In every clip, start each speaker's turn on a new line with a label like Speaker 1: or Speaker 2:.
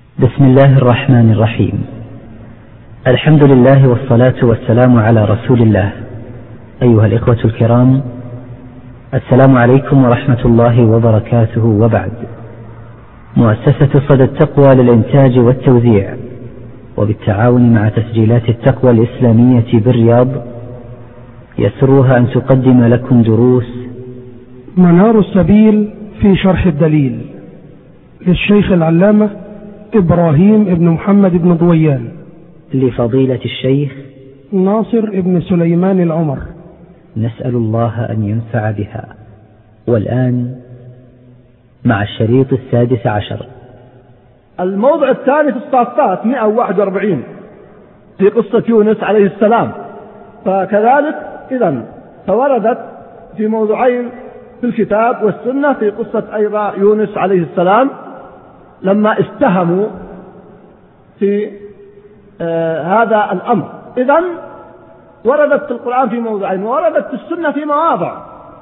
Speaker 1: بسم الله الرحمن الرحيم. الحمد لله والصلاة والسلام على رسول الله. أيها الإخوة الكرام، السلام عليكم ورحمة الله وبركاته. وبعد، مؤسسة صدى التقوى للإنتاج والتوزيع وبالتعاون مع تسجيلات التقوى الإسلامية بالرياض يسرها أن تقدم لكم دروس
Speaker 2: منار السبيل في شرح الدليل للشيخ العلامة إبراهيم بن محمد بن ضويان
Speaker 1: لفضيلة الشيخ
Speaker 2: ناصر بن سليمان العمر.
Speaker 1: نسأل الله أن ينفع بها. والآن مع الشريط 16.
Speaker 3: الموضع الثاني في الصافات 141 في قصة يونس عليه السلام. فكذلك إذن فوردت في موضوعين في الكتاب والسنة في قصة أيضا يونس عليه السلام لما استهموا في هذا الأمر. إذن وردت في القرآن في موضوعين، ووردت في السنة في مواضع.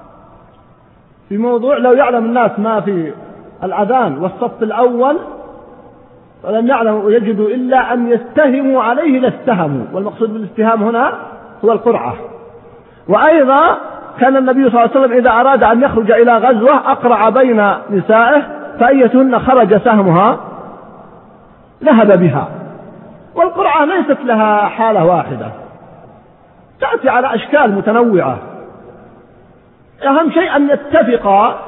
Speaker 3: في موضوع لو يعلم الناس ما في الأذان والصف الأول ولم يعلموا ويجدوا إلا أن يستهموا عليه لاستهموا، والمقصود بالاستهام هنا هو القرعة. وأيضا كان النبي صلى الله عليه وسلم إذا أراد أن يخرج إلى غزوة أقرع بين نسائه فأيتهن خرج سهمها ذهب بها. والقرعة ليست لها حالة واحدة، تأتي على أشكال متنوعة. أهم شيء أن نتفق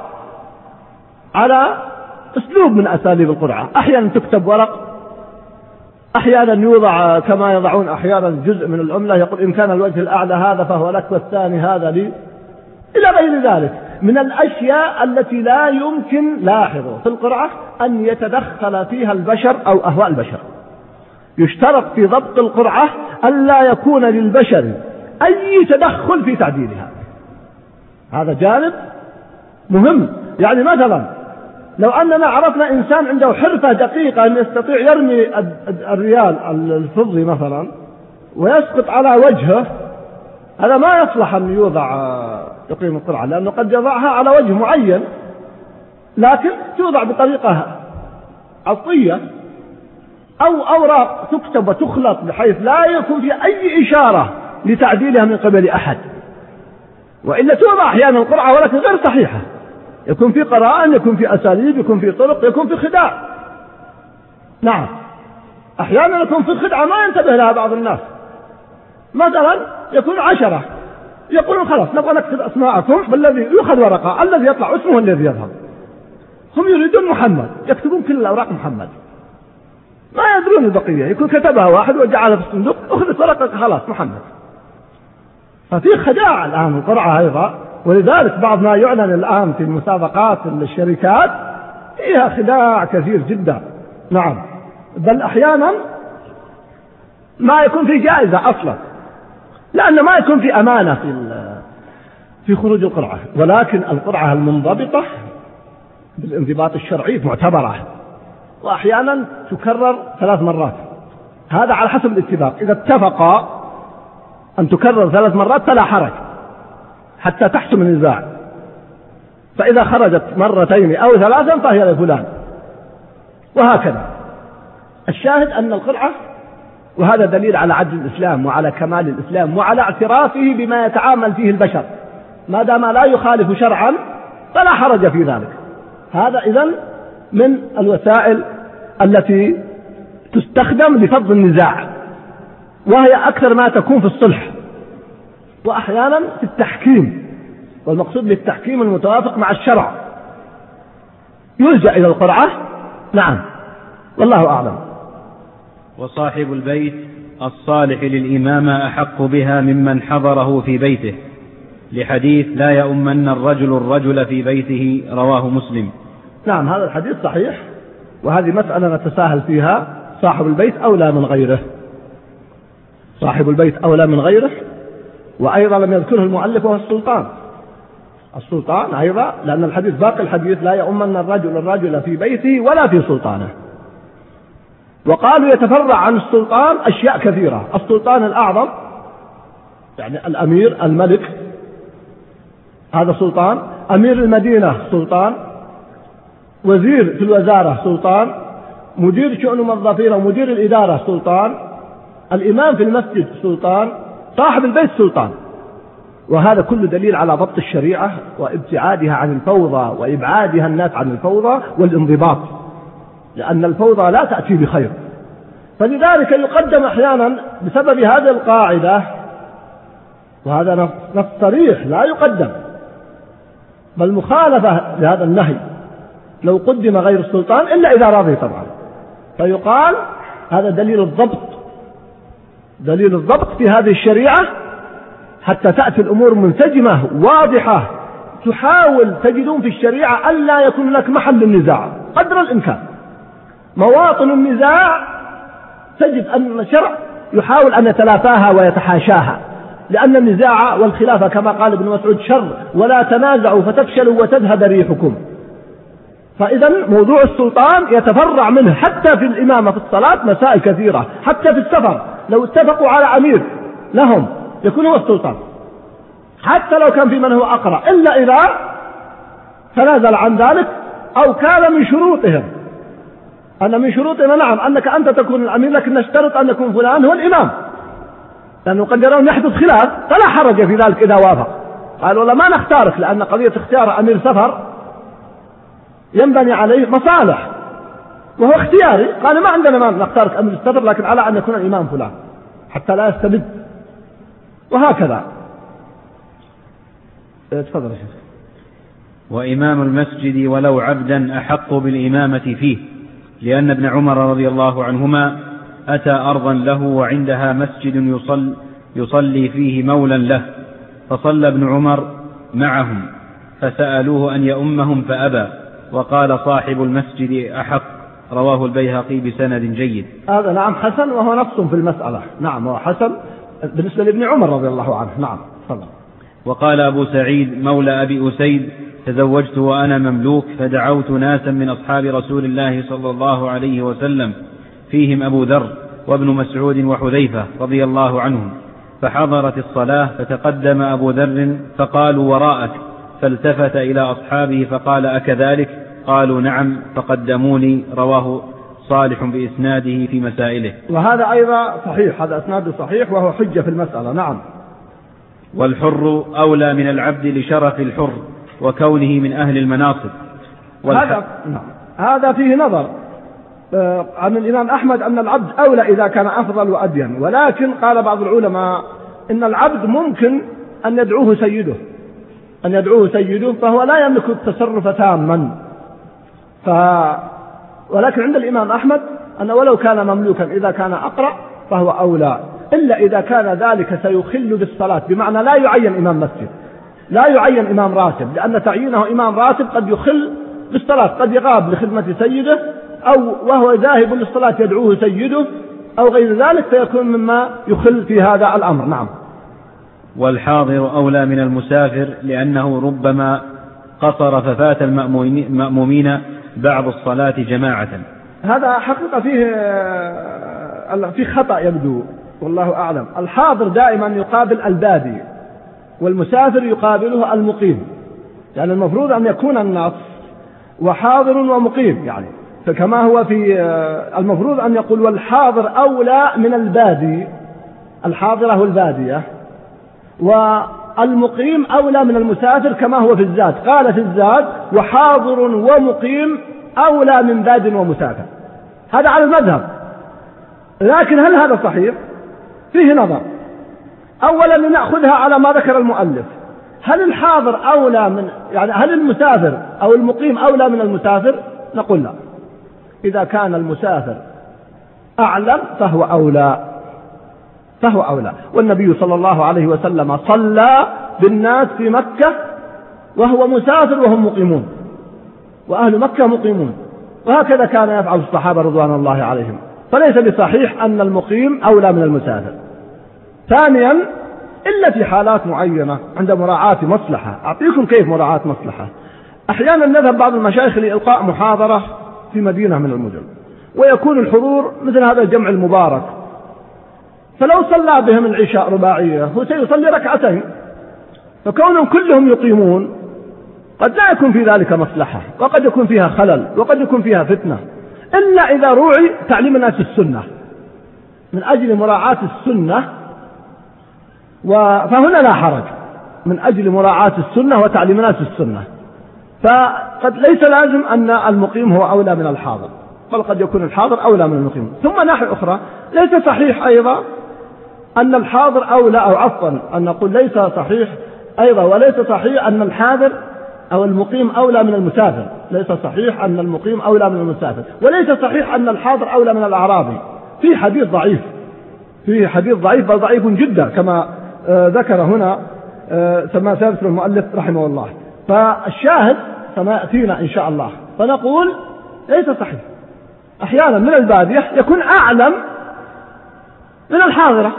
Speaker 3: على أسلوب من أساليب القرعة. أحيانا تكتب ورق، أحيانا يوضع كما يضعون أحيانا جزء من العملة يقول إن كان الوجه الأعلى هذا فهو لك والثاني هذا لي، إلى غير ذلك من الأشياء التي لا يمكن لاحظوا في القرعة أن يتدخل فيها البشر أو أهواء البشر. يشترط في ضبط القرعة ألا يكون للبشر أي تدخل في تعديلها. هذا جانب مهم. يعني مثلا لو أننا عرفنا إنسان عنده حرفة دقيقة أن يستطيع يرمي الريال الفضي مثلا ويسقط على وجهه، هذا ما يصلح أن يوضع تقييم القرعة، لأنه قد يضعها على وجه معين، لكن توضع بطريقة عطية أو أوراق تكتب وتخلط بحيث لا يكون في أي إشارة لتعديلها من قبل أحد. وإلا توضع أحيانا القرعة ولكن غير صحيحة، يكون في قرائن، يكون في أساليب، يكون في طرق، يكون في خداع. نعم، أحيانا يكون في خدعة ما ينتبه لها بعض الناس. مثلا يكون 10 يقولون خلاص نبغى نكتب أسماءكم، والذي يؤخذ ورقة الذي يطلع اسمه الذي يذهب. هم يريدون محمد، يكتبون كل الأوراق محمد، ما يدرون البقية. يكون كتبها واحد وجعلها في الصندوق، أخذت ورقة خلاص محمد. ففي خداع الآن القرعة أيضا، ولذلك بعض ما يعلن الآن في المسابقات الشركات فيها خداع كثير جدا. نعم، بل أحيانا ما يكون في جائزة أصلا، لأن ما يكون في أمانة في خروج القرعة. ولكن القرعة المنضبطة بالانضباط الشرعي معتبرة، وأحيانا تكرر 3 مرات. هذا على حسب الاتفاق. إذا اتفق أن تكرر 3 مرات فلا حرج حتى تحسم النزاع. فإذا خرجت 2 أو 3 فهي لفلان، وهكذا. الشاهد أن القرعة، وهذا دليل على عدل الإسلام وعلى كمال الإسلام وعلى اعترافه بما يتعامل فيه البشر، ما دام لا يخالف شرعا فلا حرج في ذلك. هذا إذن من الوسائل التي تستخدم لفض النزاع، وهي أكثر ما تكون في الصلح وأحيانا في التحكيم، والمقصود بالتحكيم المتوافق مع الشرع يلجأ إلى القرعة. نعم، والله أعلم.
Speaker 4: وصاحب البيت الصالح للإمامة أحق بها ممن حضره في بيته، لحديث لا يؤمن الرجل في بيته، رواه مسلم.
Speaker 3: نعم، هذا الحديث صحيح، وهذه مسألة نتساهل فيها. صاحب البيت أولى من غيره، صاحب البيت أولى من غيره. وأيضا لم يذكره المؤلف وهو السلطان أيضا، لأن الحديث باقي الحديث لا يؤمن الرجل في بيته ولا في سلطانه. وقالوا يتفرع عن السلطان أشياء كثيرة. السلطان الأعظم يعني الأمير الملك، هذا سلطان. أمير المدينة سلطان، وزير في الوزارة سلطان، مدير شؤون الموظفين ومدير الإدارة سلطان، الإمام في المسجد سلطان، صاحب البيت سلطان. وهذا كله دليل على ضبط الشريعة وابتعادها عن الفوضى وإبعادها الناس عن الفوضى والانضباط، لأن الفوضى لا تأتي بخير. فلذلك يقدم أحيانا بسبب هذه القاعدة، وهذا نص صريح لا يقدم بل مخالفة لهذا النهي، لو قدم غير السلطان إلا إذا رضي طبعا، فيقال هذا دليل الضبط في هذه الشريعة حتى تأتي الأمور منسجمة واضحة. تحاول تجدون في الشريعة ألا يكون لك محل للنزاع قدر الإمكان. مواطن النزاع تجد أن الشرع يحاول أن يتلافاها ويتحاشاها، لأن النزاع والخلافة كما قال ابن مسعود شر، ولا تنازعوا فتفشلوا وتذهب ريحكم. فإذا موضوع السلطان يتفرع منه حتى في الإمامة في الصلاة مسائل كثيرة، حتى في السفر لو اتفقوا على أمير لهم يكون هو السلطان، حتى لو كان في من هو أقرأ، إلا إذا تنازل عن ذلك أو كان من شروطهم أن من شروطنا نعم أنك أنت تكون الأمير، لكن نشترط أن يكون فلان هو الإمام، لأنه قد يرون يحدث خلاف فلا حرج في ذلك إذا وافق. قال والله ما نختارك، لأن قضية اختيار أمير سفر ينبني عليه مصالح وهو اختياري. قال ما عندنا ما نختارك أمير السفر، لكن على أن يكون الإمام فلان حتى لا يستبد، وهكذا. تفضل يا شيخ.
Speaker 4: وإمام المسجد ولو عبدا أحق بالإمامة فيه، لأن ابن عمر رضي الله عنهما أتى أرضا له وعندها مسجد يصلي فيه مولا له، فصلى ابن عمر معهم فسألوه أن يؤمهم فأبى، وقال صاحب المسجد أحق. رواه البيهقي بسند جيد.
Speaker 3: هذا نعم حسن، وهو نص في المسألة. نعم هو حسن بالنسبة لابن عمر رضي الله عنه. نعم صلى.
Speaker 4: وقال أبو سعيد مولى أبي أسيد تزوجت وأنا مملوك، فدعوت ناسا من أصحاب رسول الله صلى الله عليه وسلم فيهم أبو ذر وابن مسعود وحذيفة رضي الله عنهم، فحضرت الصلاة فتقدم أبو ذر فقالوا وراءك، فالتفت إلى أصحابه فقال أكذلك؟ قالوا نعم، فقدموني. رواه صالح بإسناده في مسائله.
Speaker 3: وهذا أيضا صحيح، هذا إسناده صحيح وهو حجة في المسألة. نعم.
Speaker 4: والحر أولى من العبد لشرف الحر وكونه من أهل المناصب.
Speaker 3: هذا فيه نظر عن الإمام أحمد أن العبد أولى إذا كان أفضل وأدين، ولكن قال بعض العلماء إن العبد ممكن أن يدعوه سيده فهو لا يملك التصرف تاما. ولكن عند الإمام أحمد أنه ولو كان مملوكا إذا كان أقرأ فهو أولى، إلا إذا كان ذلك سيخل بالصلاة، بمعنى لا يعين إمام مسجد، لا يعين إمام راتب، لأن تعيينه إمام راتب قد يخل بالصلاة، قد يغاب لخدمة سيده، أو وهو ذاهب للصلاة يدعوه سيده أو غير ذلك، فيكون مما يخل في هذا الأمر. نعم.
Speaker 4: والحاضر أولى من المسافر، لأنه ربما قصر ففات المأمومين بعض الصلاة جماعة.
Speaker 3: هذا حقيقة فيه خطأ يبدو، والله أعلم. الحاضر دائما يقابل البادي، والمسافر يقابله المقيم، يعني المفروض أن يكون النص وحاضر ومقيم، يعني فكما هو في المفروض أن يقول والحاضر أولى من البادي، الحاضرة البادية، والمقيم أولى من المسافر كما هو في الزاد. قال في الزاد وحاضر ومقيم أولى من باد ومسافر، هذا على المذهب. لكن هل هذا صحيح؟ فيه نظر. أولا لنأخذها على ما ذكر المؤلف، هل الحاضر أولى من، يعني هل المسافر أو المقيم أولى من المسافر؟ نقول لا، إذا كان المسافر أعلم فهو أولى. والنبي صلى الله عليه وسلم صلى بالناس في مكة وهو مسافر وهم مقيمون، وأهل مكة مقيمون، وهكذا كان يفعل الصحابة رضوان الله عليهم، فليس بصحيح أن المقيم أولى من المسافر. ثانيا إلا في حالات معينة عند مراعاة مصلحة. أعطيكم كيف مراعاة مصلحة. أحيانا نذهب بعض المشايخ لإلقاء محاضرة في مدينة من المدن، ويكون الحضور مثل هذا الجمع المبارك، فلو صلى بهم العشاء رباعية هو سيصلي ركعتين، فكونهم كلهم يقيمون قد لا يكون في ذلك مصلحة، وقد يكون فيها خلل، وقد يكون فيها فتنة. إلا إذا روعي تعليم الناس السنة من أجل مراعاة السنة، فهنا لا حرج من أجل مراعاة السنة وتعليم الناس السنة. فقد ليس لازم أن المقيم هو أولى من الحاضر، بل قد يكون الحاضر أولى من المقيم. ثم ناحية أخرى ليس صحيح أيضا أن الحاضر أولى، أو عفوا أن نقول ليس صحيح أيضا وليس صحيح أن الحاضر أو المقيم أولى من المسافر. ليس صحيح أن المقيم أولى من المسافر، وليس صحيح أن الحاضر أولى من الأعرابي. في حديث ضعيف، بل ضعيف جدا كما ذكر هنا كما سيذكر المؤلف رحمه الله. فالشاهد كما يأتينا إن شاء الله. فنقول ليس صحيح. أحيانا من البادية يكون أعلم من الحاضرة،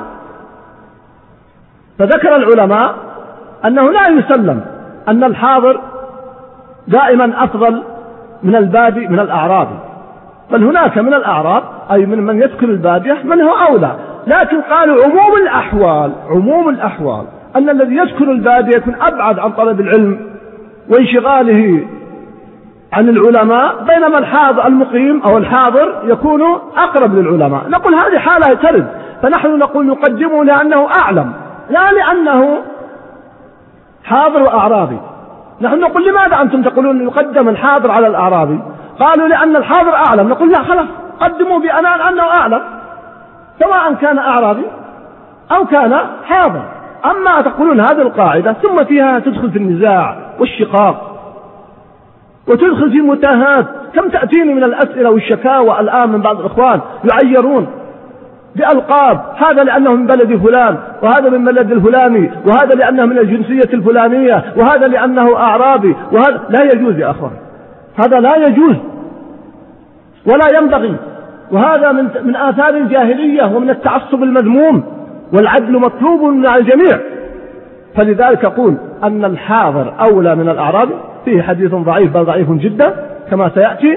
Speaker 3: فذكر العلماء أنه لا يسلم أن الحاضر دائما أفضل من البادي من الأعرابي، بل هناك من الأعراب أي من يسكن البادية من هو أولى. لكن قالوا عموم الأحوال أن الذي يسكن البادية يكون أبعد عن طلب العلم وانشغاله عن العلماء، بينما المقيم أو الحاضر يكون أقرب للعلماء. نقول هذه حالة ترد، فنحن نقول نقدمه لأنه أعلم لا لأنه حاضر وأعرابي. نحن نقول لماذا أنتم تقولون يقدم الحاضر على الأعرابي؟ قالوا لأن الحاضر أعلم. نقول لا، خلاص قدموا بأمان أنه أعلم سواء كان أعرابي أو كان حاضر. أما تقولون هذه القاعدة ثم فيها تدخل في النزاع والشقاق وتدخل في متاهات. كم تأتيني من الأسئلة والشكاوى الآن من بعض الإخوان يعيرون بألقاب، هذا لأنه من بلد فلان، وهذا من بلد الفلاني، وهذا لأنه من الجنسية الفلانية، وهذا لأنه أعرابي، وهذا لا يجوز يا أخوان، هذا لا يجوز ولا ينبغي، وهذا من آثار الجاهلية ومن التعصب المذموم، والعدل مطلوب من الجميع. فلذلك أقول أن الحاضر أولى من الأعرابي. فيه حديث ضعيف بل ضعيف جدا كما سيأتي.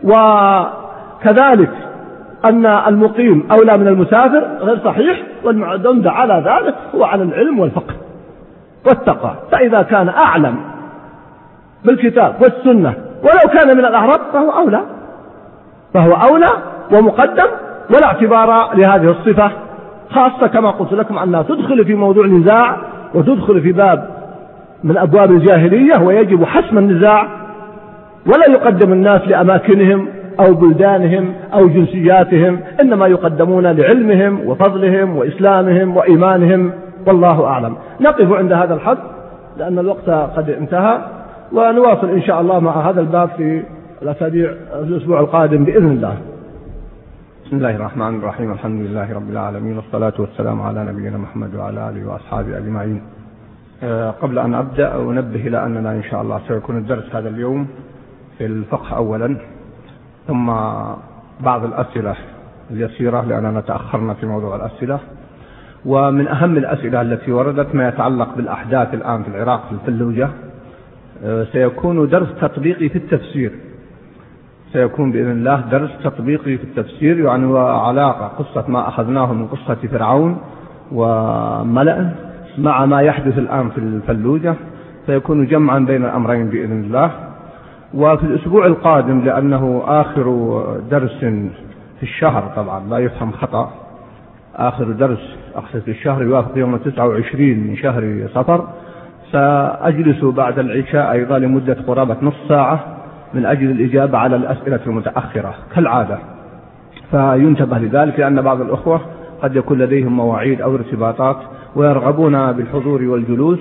Speaker 3: وكذلك أن المقيم أولى من المسافر غير صحيح، والمعتمد على ذلك هو على العلم والفقه والتقوى. فإذا كان أعلم بالكتاب والسنة ولو كان من الأعراب فهو أولى ومقدم، ولا اعتبار لهذه الصفة، خاصة كما قلت لكم أنها تدخل في موضوع نزاع وتدخل في باب من أبواب الجاهلية، ويجب حسم النزاع، ولا يقدم الناس لأماكنهم أو بلدانهم أو جنسياتهم، إنما يقدمون لعلمهم وفضلهم وإسلامهم وإيمانهم، والله أعلم. نقف عند هذا الحد لأن الوقت قد انتهى، ونواصل إن شاء الله مع هذا الباب في الأسبوع القادم بإذن الله.
Speaker 5: بسم الله الرحمن الرحيم. الحمد لله رب العالمين، والصلاة والسلام على نبينا محمد وعلى آله وأصحابه أجمعين. قبل أن أبدأ أنبه إلى أننا إن شاء الله سيكون الدرس هذا اليوم في الفقه أولا، ثم بعض الأسئلة اليسيرة لأننا تأخرنا في موضوع الأسئلة. ومن أهم الأسئلة التي وردت ما يتعلق بالأحداث الآن في العراق في الفلوجة. سيكون درس تطبيقي في التفسير، سيكون بإذن الله درس تطبيقي في التفسير، يعني وعلاقة قصة ما أخذناه من قصة فرعون وملأ مع ما يحدث الآن في الفلوجة، سيكون جمعا بين الأمرين بإذن الله. وفي الأسبوع القادم، لأنه آخر درس في الشهر، طبعا لا يفهم خطأ، آخر درس في الشهر يوافق يوم 29 من شهر صفر، سأجلس بعد العشاء أيضا لمدة قرابة نص ساعة من أجل الإجابة على الأسئلة المتأخرة كالعادة. فينتبه لذلك، لأن بعض الأخوة قد يكون لديهم مواعيد أو ارتباطات ويرغبون بالحضور والجلوس،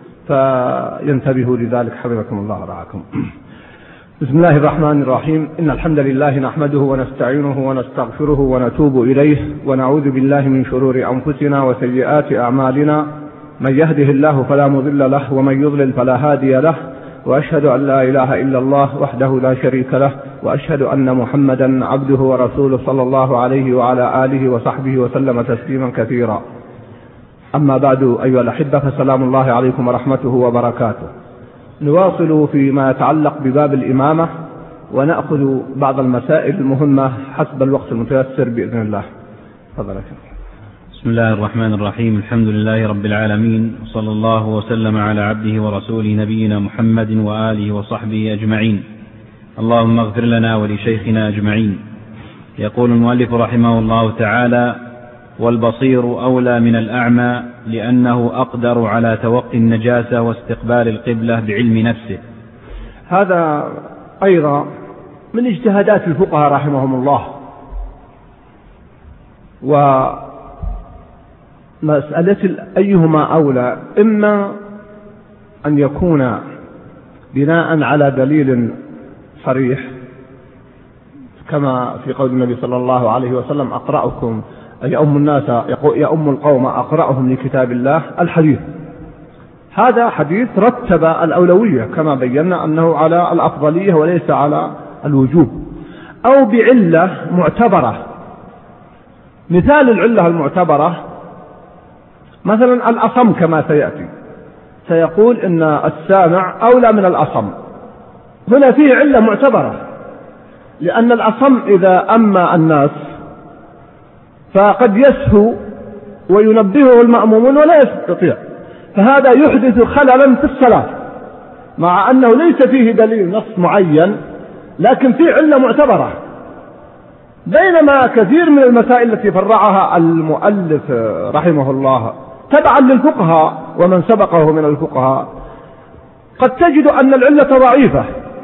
Speaker 5: فينتبهوا لذلك حفظكم الله ورعاكم. بسم الله الرحمن الرحيم. إن الحمد لله نحمده ونستعينه ونستغفره ونتوب إليه، ونعوذ بالله من شرور أنفسنا وسيئات أعمالنا. من يهده الله فلا مضل له، ومن يضلل فلا هادي له، وأشهد أن لا إله إلا الله وحده لا شريك له، وأشهد أن محمدا عبده ورسوله صلى الله عليه وعلى آله وصحبه وسلم تسليما كثيرا. أما بعد أيها الأحبة، فسلام الله عليكم ورحمته وبركاته. نواصل فيما يتعلق بباب الإمامة، ونأخذ بعض المسائل المهمة حسب الوقت المتيسر بإذن الله. تفضل.
Speaker 4: بسم الله الرحمن الرحيم. الحمد لله رب العالمين، وصلى الله وسلم على عبده ورسوله نبينا محمد وآله وصحبه أجمعين. اللهم اغفر لنا ولشيخنا أجمعين. يقول المؤلف رحمه الله تعالى: والبصير أولى من الأعمى لأنه أقدر على توقي النجاسة واستقبال القبلة بعلم نفسه.
Speaker 5: هذا أيضا من اجتهادات الفقهاء رحمهم الله. ومسألة أيهما أولى إما أن يكون بناء على دليل صريح كما في قول النبي صلى الله عليه وسلم: أقرأكم يؤم الناس يؤم القوم أقرأهم لكتاب الله. الحديث هذا حديث رتب الأولوية كما بينا أنه على الأفضلية وليس على الوجوب. أو بعلة معتبرة. مثال العلة المعتبرة مثلا الأصم كما سيأتي، سيقول إن السامع أولى من الأصم. هنا فيه علة معتبرة، لأن الأصم إذا أما الناس فقد يسهو وينبهه المأمومون ولا يستطيع، فهذا يحدث خللا في الصلاة مع أنه ليس فيه دليل نص معين، لكن فيه علة معتبرة. بينما كثير من المسائل التي فرعها المؤلف رحمه الله تبعا للفقهاء ومن سبقه من الفقهاء قد تجد أن العلة ضعيفة.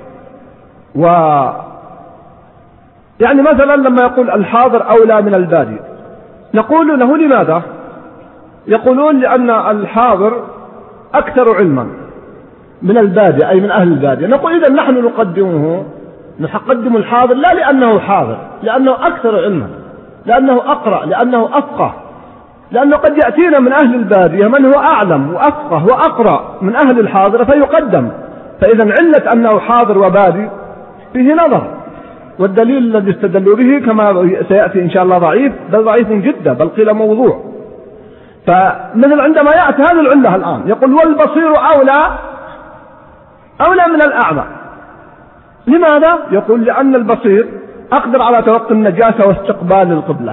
Speaker 5: يعني مثلا لما يقول الحاضر أولى من البادي، نقول له لماذا؟ يقولون لأن الحاضر أكثر علما من البادي، أي من أهل البادي. نقول إذا نحن نقدم الحاضر لا لأنه حاضر، لأنه أكثر علما، لأنه أقرأ، لأنه أفقه، لأنه قد يأتينا من أهل البادية من هو أعلم وأفقه وأقرأ من أهل الحاضر فيقدم. فإذا علة أنه حاضر وبادي فيه نظر، والدليل الذي استدلوا به كما سيأتي إن شاء الله ضعيف، بل ضعيف جدا، بل قيل موضوع. فمثل عندما يأتي هذه العلة الآن يقول: والبصير أولى من الأعمى. لماذا؟ يقول: لأن البصير أقدر على توقي النجاسة واستقبال القبلة.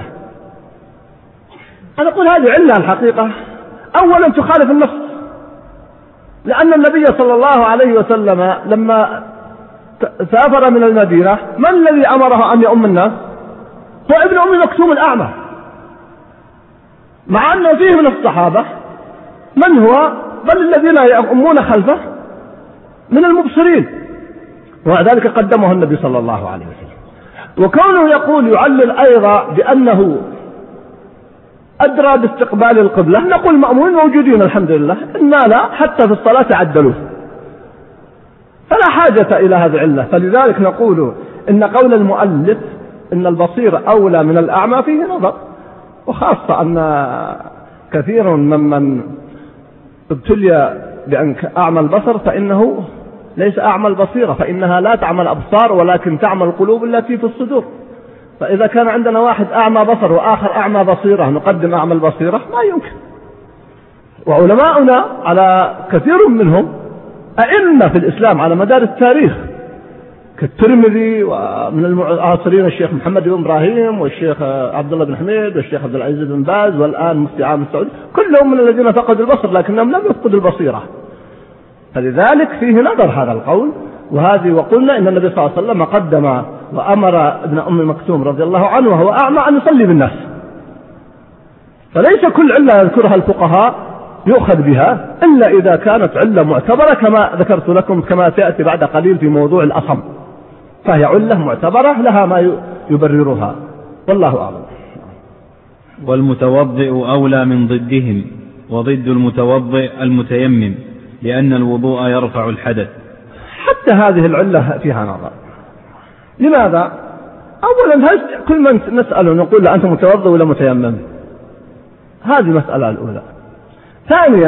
Speaker 5: أنا أقول هذه علة الحقيقة أولا تخالف النص، لأن النبي صلى الله عليه وسلم لما سافر من المدينة من الذي أمره أن يؤم الناس؟ هو ابن أم مكتوم الأعمى، مع أنه فيه من الصحابة من هو بل الذين يؤمون خلفه من المبصرين، وذلك قدمه النبي صلى الله عليه وسلم. وكونه يقول يعلل أيضا بأنه أدرى باستقبال القبلة، نقول مأمون موجودين الحمد لله، إنا لا حتى في الصلاة عدلوه، فلا حاجة إلى هذه العلة. فلذلك نقول إن قول المؤلف إن البصير أولى من الأعمى فيه نظر، وخاصة أن كثير ممن ابتلي بأن أعمى البصر فإنه ليس أعمى البصيرة، فإنها لا تعمى الأبصار ولكن تعمى القلوب التي في الصدور. فإذا كان عندنا واحد أعمى بصر وآخر أعمى بصيرة نقدم أعمى البصيرة؟ ما يمكن. وعلماؤنا على كثير منهم أئمة في الإسلام على مدار التاريخ كالترمذي، ومن المعاصرين الشيخ محمد بن إبراهيم والشيخ عبد الله بن حميد والشيخ عبد العزيز بن باز والآن مفتي عام السعودية، كلهم من الذين فقدوا البصر لكنهم لم يفقدوا البصيرة. فلذلك فيه نظر هذا القول. وقلنا إن النبي صلى الله عليه وسلم قدم وأمر ابن أم مكتوم رضي الله عنه وهو أعمى أن يصلي بالناس. فليس كل علة يذكرها الفقهاء يؤخذ بها إلا إذا كانت علة معتبرة كما ذكرت لكم، كما سيأتي بعد قليل في موضوع الأصم، فهي علة معتبرة لها ما يبررها، والله أعلم.
Speaker 4: والمتوضئ أولى من ضدهم، وضد المتوضئ المتيمم، لأن الوضوء يرفع الحدث.
Speaker 5: حتى هذه العلة فيها نظر. لماذا؟ أولا كل من نسأله نقول له أنت متوضئ ولا متيمم؟ هذه المسألة الأولى. ثانيا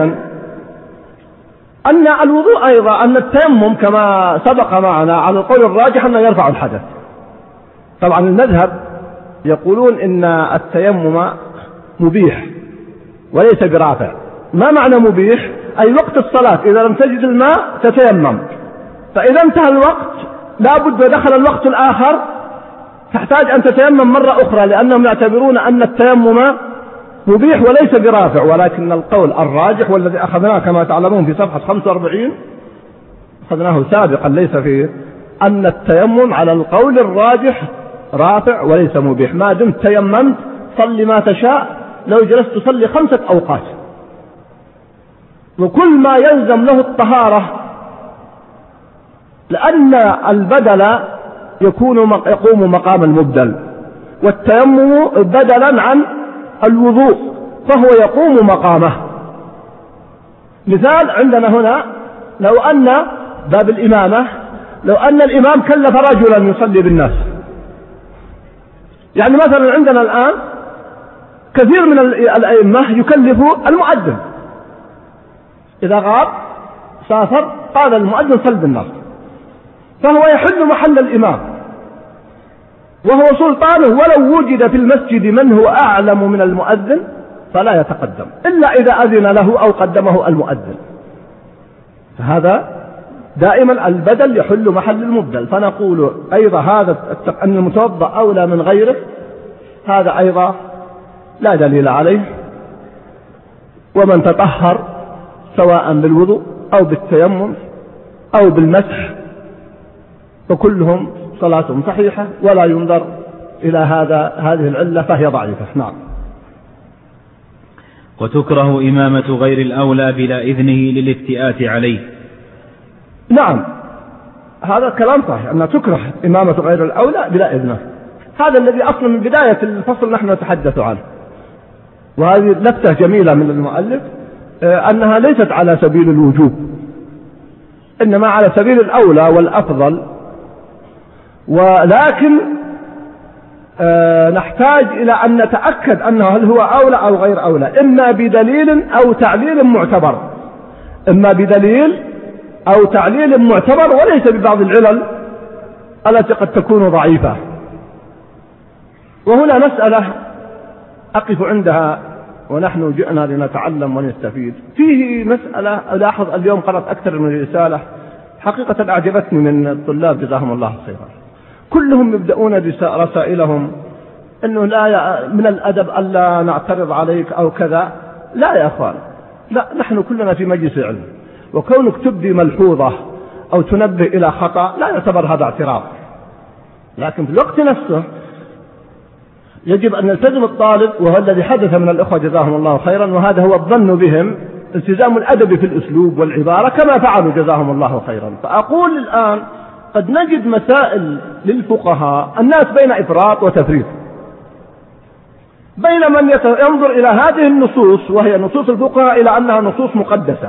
Speaker 5: أن الوضوء أيضا أن التيمم كما سبق معنا على القول الراجح أنه يرفع الحدث. طبعا المذهب يقولون إن التيمم مبيح وليس برافع. ما معنى مبيح؟ أي وقت الصلاة إذا لم تجد الماء تتيمم، فإذا انتهى الوقت لابد ودخل الوقت الآخر تحتاج أن تتيمم مرة أخرى، لأنهم يعتبرون أن التيمم مبيح وليس برافع. ولكن القول الراجح والذي أخذناه كما تعلمون في صفحة 45 أخذناه سابقا ليس فيه، أن التيمم على القول الراجح
Speaker 3: رافع وليس مبيح. ما دمت تيممت صلي ما تشاء، لو جلست تصلي 5 أوقات. وكل ما يلزم له الطهارة، لأن البدل يقوم مقام المبدل، والتيمم بدلا عن الوضوء فهو يقوم مقامه. مثال عندنا هنا، لو أن باب الإمامة، لو أن الإمام كلف رجلا يصلي بالناس، يعني مثلا عندنا الآن كثير من الأئمة يكلفوا المؤذن، إذا غاب سافر قال المؤذن صل بالناس، فهو يحل محل الإمام وهو سلطانه، ولو وجد في المسجد من هو أعلم من المؤذن فلا يتقدم إلا إذا أذن له أو قدمه المؤذن. فهذا دائما البدل يحل محل المبدل. فنقول أيضا هذا أن المتوضأ أولى من غيره، هذا أيضا لا دليل عليه. ومن تطهر سواء بالوضوء أو بالتيمم أو بالمسح فكلهم صلاتهم صحيحة، ولا ينظر إلى هذه العلة فهي ضعيفة. نعم.
Speaker 4: وتكره إمامة غير الأولى بلا إذنه للافتئات عليه.
Speaker 3: نعم، هذا كلام صحيح أن تكره إمامة غير الأولى بلا إذنه. هذا الذي أصلا من بداية الفصل نحن نتحدث عنه، وهذه لفتة جميلة من المؤلف أنها ليست على سبيل الوجوب، إنما على سبيل الأولى والأفضل. ولكن نحتاج إلى أن نتأكد أنه هل هو أولى أو غير أولى، إما بدليل أو تعليل معتبر، إما بدليل أو تعليل معتبر، وليس ببعض العلل التي قد تكون ضعيفة. وهنا مسألة أقف عندها ونحن جئنا لنتعلم ونستفيد. فيه مسألة ألاحظ اليوم قرأت أكثر من رسالة حقيقة أعجبتني من الطلاب جزاهم الله خيرا، كلهم يبدأون رسائلهم أنه لا من الأدب ألا نعترض عليك أو كذا. لا يا أخوان، لا، نحن كلنا في مجلس علم، وكونك تبدي ملحوظة أو تنبه إلى خطأ لا يعتبر هذا اعتراض. لكن في الوقت نفسه يجب أن يلتزم الطالب، وهو الذي حدث من الأخوة جزاهم الله خيرا، وهذا هو الظن بهم، التزام الأدب في الأسلوب والعبارة كما فعلوا جزاهم الله خيرا. فأقول الآن قد نجد مسائل للفقهاء الناس بين إفراط وتفريط، بين من ينظر إلى هذه النصوص وهي نصوص الفقهاء إلى أنها نصوص مقدسة،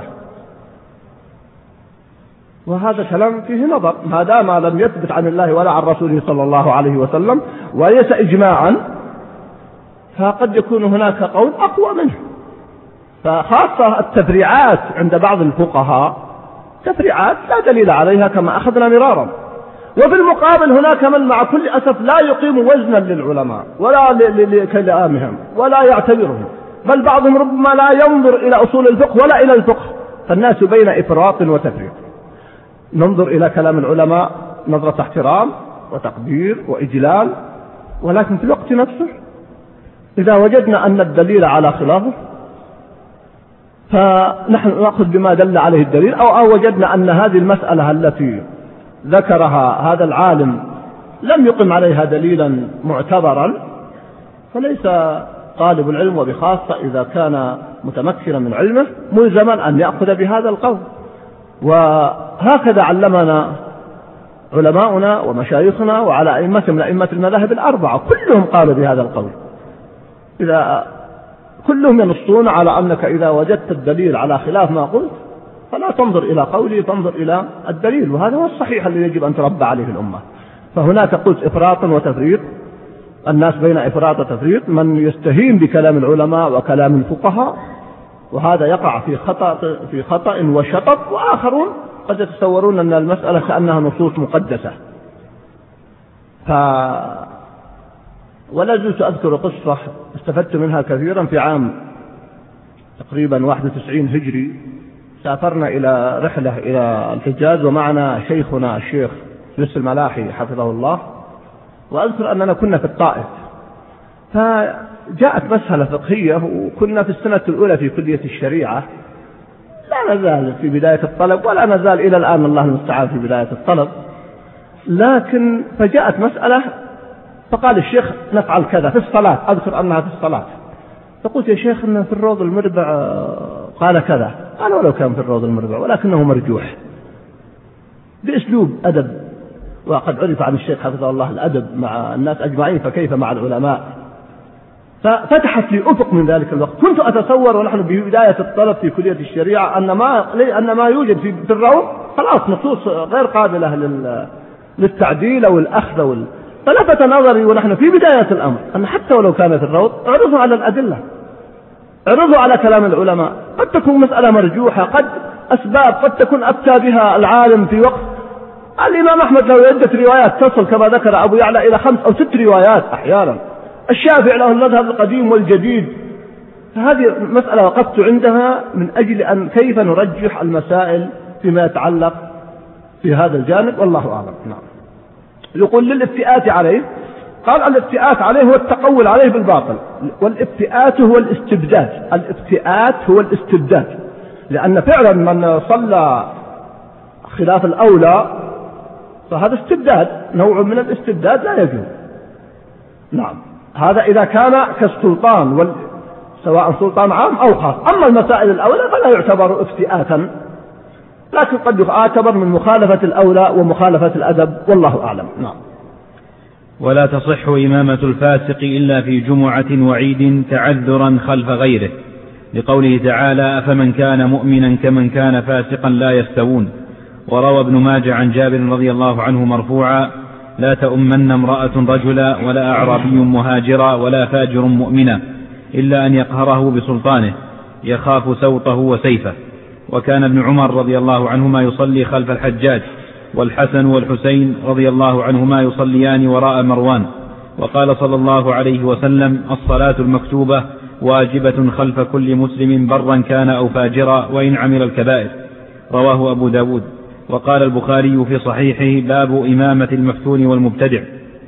Speaker 3: وهذا كلام فيه نظر، ما دام لم يثبت عن الله ولا عن رسوله صلى الله عليه وسلم وليس إجماعا، فقد يكون هناك قول أقوى منه. فخاصة التفريعات عند بعض الفقهاء تفريعات لا دليل عليها كما أخذنا مرارا. وفي المقابل هناك من مع كل أسف لا يقيم وزنا للعلماء ولا لكلامهم ولا يعتبرهم، بل بعضهم ربما لا ينظر إلى أصول الفقه ولا إلى الفقه. فالناس بين إفراط وتفريط. ننظر إلى كلام العلماء نظرة احترام وتقدير وإجلال، ولكن في الوقت نفسه إذا وجدنا أن الدليل على خلافه فنحن نأخذ بما دل عليه الدليل، أو وجدنا أن هذه المسألة التي ذكرها هذا العالم لم يقم عليها دليلا معتبرا، فليس طالب العلم وبخاصة إذا كان متمكنا من علمه ملزما أن يأخذ بهذا القول. وهكذا علمنا علماؤنا ومشايخنا وعلى أئمتهم أئمة المذاهب الأربعة، كلهم قالوا بهذا القول. إذا كلهم ينصون على أنك إذا وجدت الدليل على خلاف ما قلت فلا تنظر إلى قولي، تنظر إلى الدليل، وهذا هو الصحيح الذي يجب أن تربى عليه الأمة. فهناك قلت إفراط وتفريط، الناس بين إفراط وتفريط، من يستهين بكلام العلماء وكلام الفقهاء وهذا يقع في خطأ وشطط، وآخرون قد يتصورون أن المسألة كأنها نصوص مقدسة. ولا زلت أذكر قصة استفدت منها كثيرا. في عام تقريبا 91 هجري سافرنا إلى رحلة إلى الحجاز، ومعنا شيخنا الشيخ لس الملاحي حفظه الله، وأذكر أننا كنا في الطائف، فجاءت مسألة فقهية، وكنا في السنة الأولى في كلية الشريعة، لا نزال في بداية الطلب ولا نزال إلى الآن الله المستعان في بداية الطلب. لكن فجاءت مسألة فقال الشيخ نفعل كذا في الصلاة، أذكر أنها في الصلاة، فقلت يا شيخ إن في الروض المربع قال كذا، قال ولو كان في الروض المربع ولكنه مرجوح، بأسلوب أدب، وقد عرف عن الشيخ حفظه الله الأدب مع الناس أجمعين، فكيف مع العلماء. ففتحت لي أفق من ذلك الوقت. كنت أتصور ونحن ببداية الطلب في كلية الشريعة أن ما يوجد في الروض خلاص نصوص غير قابلة للتعديل أو الأخذ فلفت نظري ونحن في بداية الأمر أن حتى ولو كانت الروض اعرضوا على الأدلة، اعرضوا على كلام العلماء، قد تكون مسألة مرجوحة، قد أسباب قد تكون أفتى بها العالم في وقت. الإمام أحمد له عدة روايات تصل كما ذكر أبو يعلى إلى 5 أو 6 روايات أحيانا. الشافعي له المذهب القديم والجديد. فهذه مسألة وقفت عندها من أجل أن كيف نرجح المسائل فيما يتعلق في هذا الجانب، والله أعلم. نعم. يقول للافتئات عليه، قال الافتئات عليه هو التقول عليه بالباطل، والافتئات هو الاستبداد. الافتئات هو الاستبداد، لأن فعلا من صلى خلاف الأولى فهذا استبداد، نوع من الاستبداد لا يجوز. نعم، هذا إذا كان كالسلطان سواء سلطان عام أو خاص. أما المسائل الأولى فلا يعتبر افتئاتا، لكن قد يعتبر من مخالفة الأولى ومخالفة الأدب، والله أعلم. نعم.
Speaker 4: ولا تصح إمامة الفاسق إلا في جمعة وعيد تعذرا خلف غيره، لقوله تعالى أفمن كان مؤمنا كمن كان فاسقا لا يستوون. وروى ابن ماجه عن جابر رضي الله عنه مرفوعا لا تؤمن امرأة رجلا ولا أعرابي مهاجرا ولا فاجر مؤمنا إلا أن يقهره بسلطانه يخاف سوطه وسيفه. وكان ابن عمر رضي الله عنهما يصلي خلف الحجاج، والحسن والحسين رضي الله عنهما يصليان وراء مروان. وقال صلى الله عليه وسلم الصلاة المكتوبة واجبة خلف كل مسلم برا كان أو فاجرا وإن عمل الكبائر. رواه أبو داود. وقال البخاري في صحيحه باب إمامة المفتون والمبتدع.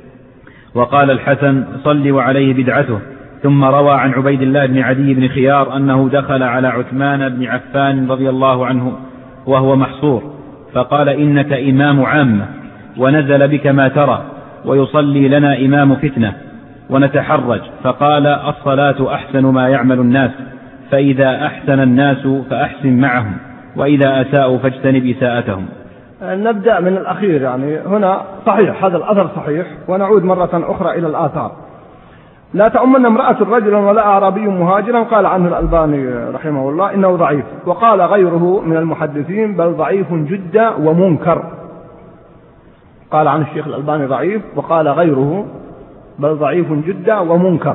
Speaker 4: وقال الحسن صلي وعليه بدعته. ثم روى عن عبيد الله بن عدي بن خيار أنه دخل على عثمان بن عفان رضي الله عنه وهو محصور، فقال إنك إمام عامة ونزل بك ما ترى، ويصلي لنا إمام فتنة ونتحرج. فقال الصلاة أحسن ما يعمل الناس، فإذا أحسن الناس فأحسن معهم، وإذا أساءوا فاجتنب إساءتهم.
Speaker 3: نبدأ من الأخير، يعني هنا صحيح هذا الأثر صحيح، ونعود مرة أخرى إلى الآثار. لا تؤمن امرأة رجلا ولا أعرابي مهاجرا، قال عنه الألباني رحمه الله إنه ضعيف، وقال غيره من المحدثين بل ضعيف جدا ومنكر. قال عن الشيخ الألباني ضعيف، وقال غيره بل ضعيف جدا ومنكر.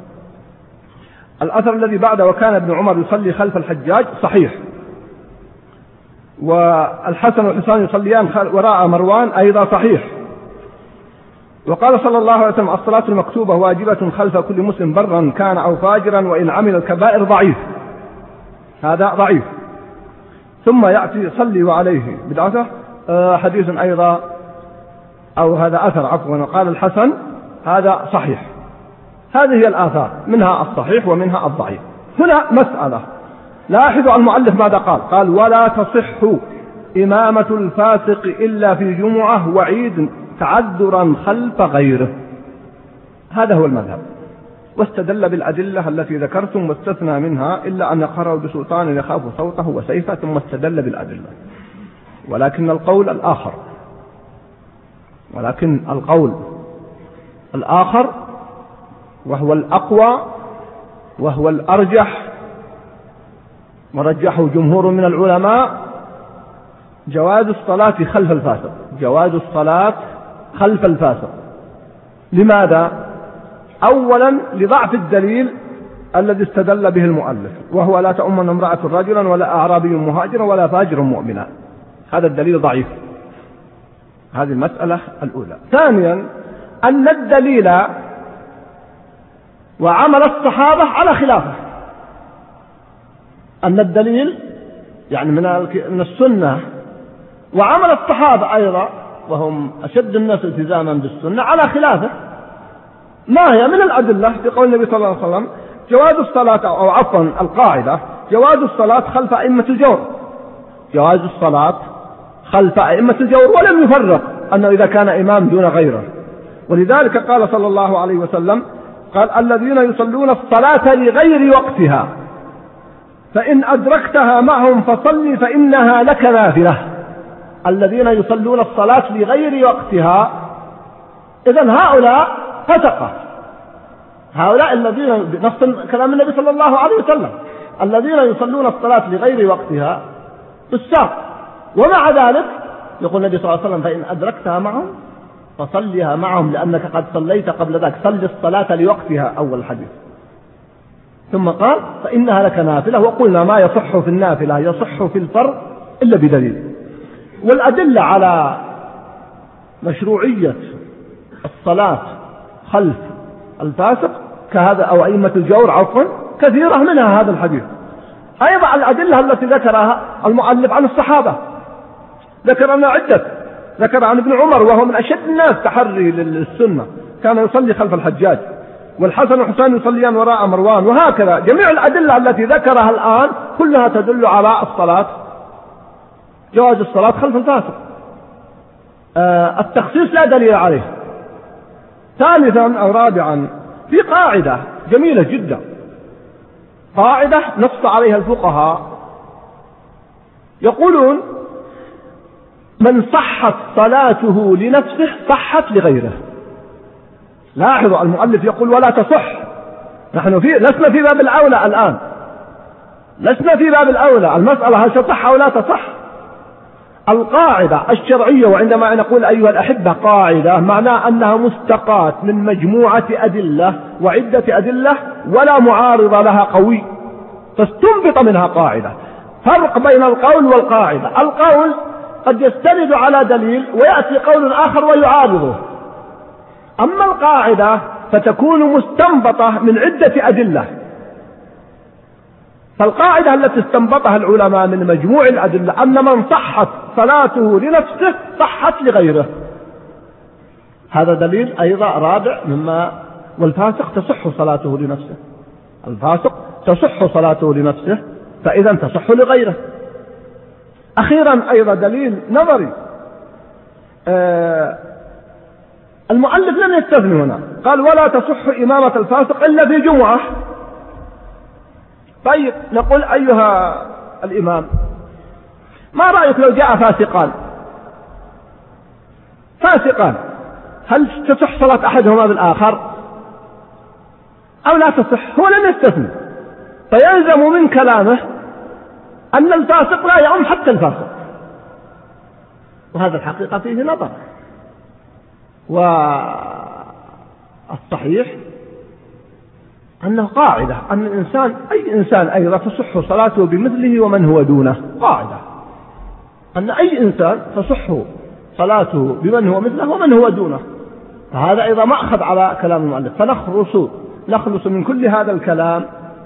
Speaker 3: الأثر الذي بعده وكان ابن عمر يصلي خلف الحجاج صحيح، والحسن والحسين يصليان وراء مروان أيضا صحيح. وقال صلى الله عليه وسلم الصلاة المكتوبة واجبة خلف كل مسلم برا كان أو فاجرا وإن عمل الكبائر ضعيف، هذا ضعيف. ثم يأتي صلي وعليه بدعته حديث أيضا، أو هذا أثر عفوا، قال الحسن هذا صحيح. هذه هي الآثار، منها الصحيح ومنها الضعيف. هنا مسألة، لاحظوا المؤلف ماذا قال ولا تصح إمامة الفاسق إلا في جمعة وعيد تعذرا خلف غيره. هذا هو المذهب، واستدل بالأدلة التي ذكرتم، واستثنى منها إلا أن يقهره بسلطان يخاف صوته وسيفه، ثم استدل بالأدلة. ولكن القول الآخر وهو الأقوى وهو الأرجح ورجحه جمهور من العلماء جواز الصلاة خلف الفاسق، جواز الصلاة خلف الفاسق. لماذا؟ أولا لضعف الدليل الذي استدل به المؤلف، وهو لا تؤمن امرأة رجلا ولا أعرابي مهاجرا ولا فاجر مؤمنا. هذا الدليل ضعيف، هذه المسألة الأولى. ثانيا أن الدليل وعمل الصحابة على خلافه، أن الدليل يعني من السنة وعمل الصحابة أيضا وهم أشد الناس التزاما بالسنة على خلافه. ما هي من الأدلة في قول النبي صلى الله عليه وسلم جواز الصلاة، أو عفوا القاعدة جواز الصلاة خلف أئمة الجور، جواز الصلاة خلف أئمة الجور، ولم يفرق أنه إذا كان إمام دون غيره. ولذلك قال صلى الله عليه وسلم قال الذين يصلون الصلاة لغير وقتها فإن أدركتها معهم فصل فإنها لك نافلة. الذين يصلون الصلاة لغير وقتها، إذن هؤلاء فسقة، هؤلاء الذين بنص كلام النبي صلى الله عليه وسلم الذين يصلون الصلاة لغير وقتها فساق. ومع ذلك يقول النبي صلى الله عليه وسلم فإن أدركتها معهم فصليها معهم لأنك قد صليت قبل ذلك، صل الصلاة لوقتها أول الحديث. ثم قال فإنها لك نافلة. وقلنا ما يصح في النافلة يصح في الفرض إلا بدليل. والأدلة على مشروعية الصلاة خلف الفاسق كهذا أو أئمة الجور عفوا كثيرة، منها هذا الحديث. أيضا الأدلة التي ذكرها المؤلف عن الصحابة، ذكر لنا عدة، ذكر عن ابن عمر وهو من أشد الناس تحري للسنة، كان يصلي خلف الحجاج، والحسن والحسين يصليان وراء مروان، وهكذا. جميع الأدلة التي ذكرها الآن كلها تدل على الصلاة، جواز الصلاة خلف الفاسق. التخصيص لا دليل عليه. ثالثا أو رابعا في قاعدة جميلة جدا، قاعدة نص عليها الفقهاء، يقولون من صحت صلاته لنفسه صحت لغيره. لاحظوا المؤلف يقول ولا تصح، نحن لسنا في باب الأولى الآن، لسنا في باب الأولى، المسألة هل تصح أو لا تصح. القاعدة الشرعية، وعندما نقول أيها الأحبة قاعدة معناه أنها مستقاة من مجموعة أدلة وعدة أدلة ولا معارض لها قوي، فاستنبط منها قاعدة. فرق بين القول والقاعدة، القول قد يستند على دليل ويأتي قول آخر ويعارضه، أما القاعدة فتكون مستنبطة من عدة أدلة. فالقاعدة التي استنبطها العلماء من مجموع الأدلة أن من صحت صلاته لنفسه صحت لغيره، هذا دليل أيضا رابع مما. والفاسق تصح صلاته لنفسه، الفاسق تصح صلاته لنفسه فإذا تصح لغيره. أخيرا أيضا دليل نظري، المؤلف لم يستثني هنا، قال ولا تصح إمامة الفاسق إلا في جمعة. طيب نقول أيها الإمام ما رأيك لو جاء فاسقان هل تصح صلاة أحدهما بالآخر أو لا تصح؟ هو لم يستثني، فيلزم من كلامه أن الفاسق لا يعم حتى الفاسق، وهذا الحقيقة فيه نظر. والصحيح أنه قاعدة أن الإنسان أي إنسان أيضا تصح صلاته بمثله ومن هو دونه، قاعدة أن أي إنسان تصح صلاته بمن هو مثله ومن هو دونه، فهذا أيضا مأخذ على كلام المؤلف. فنخلص من كل هذا الكلام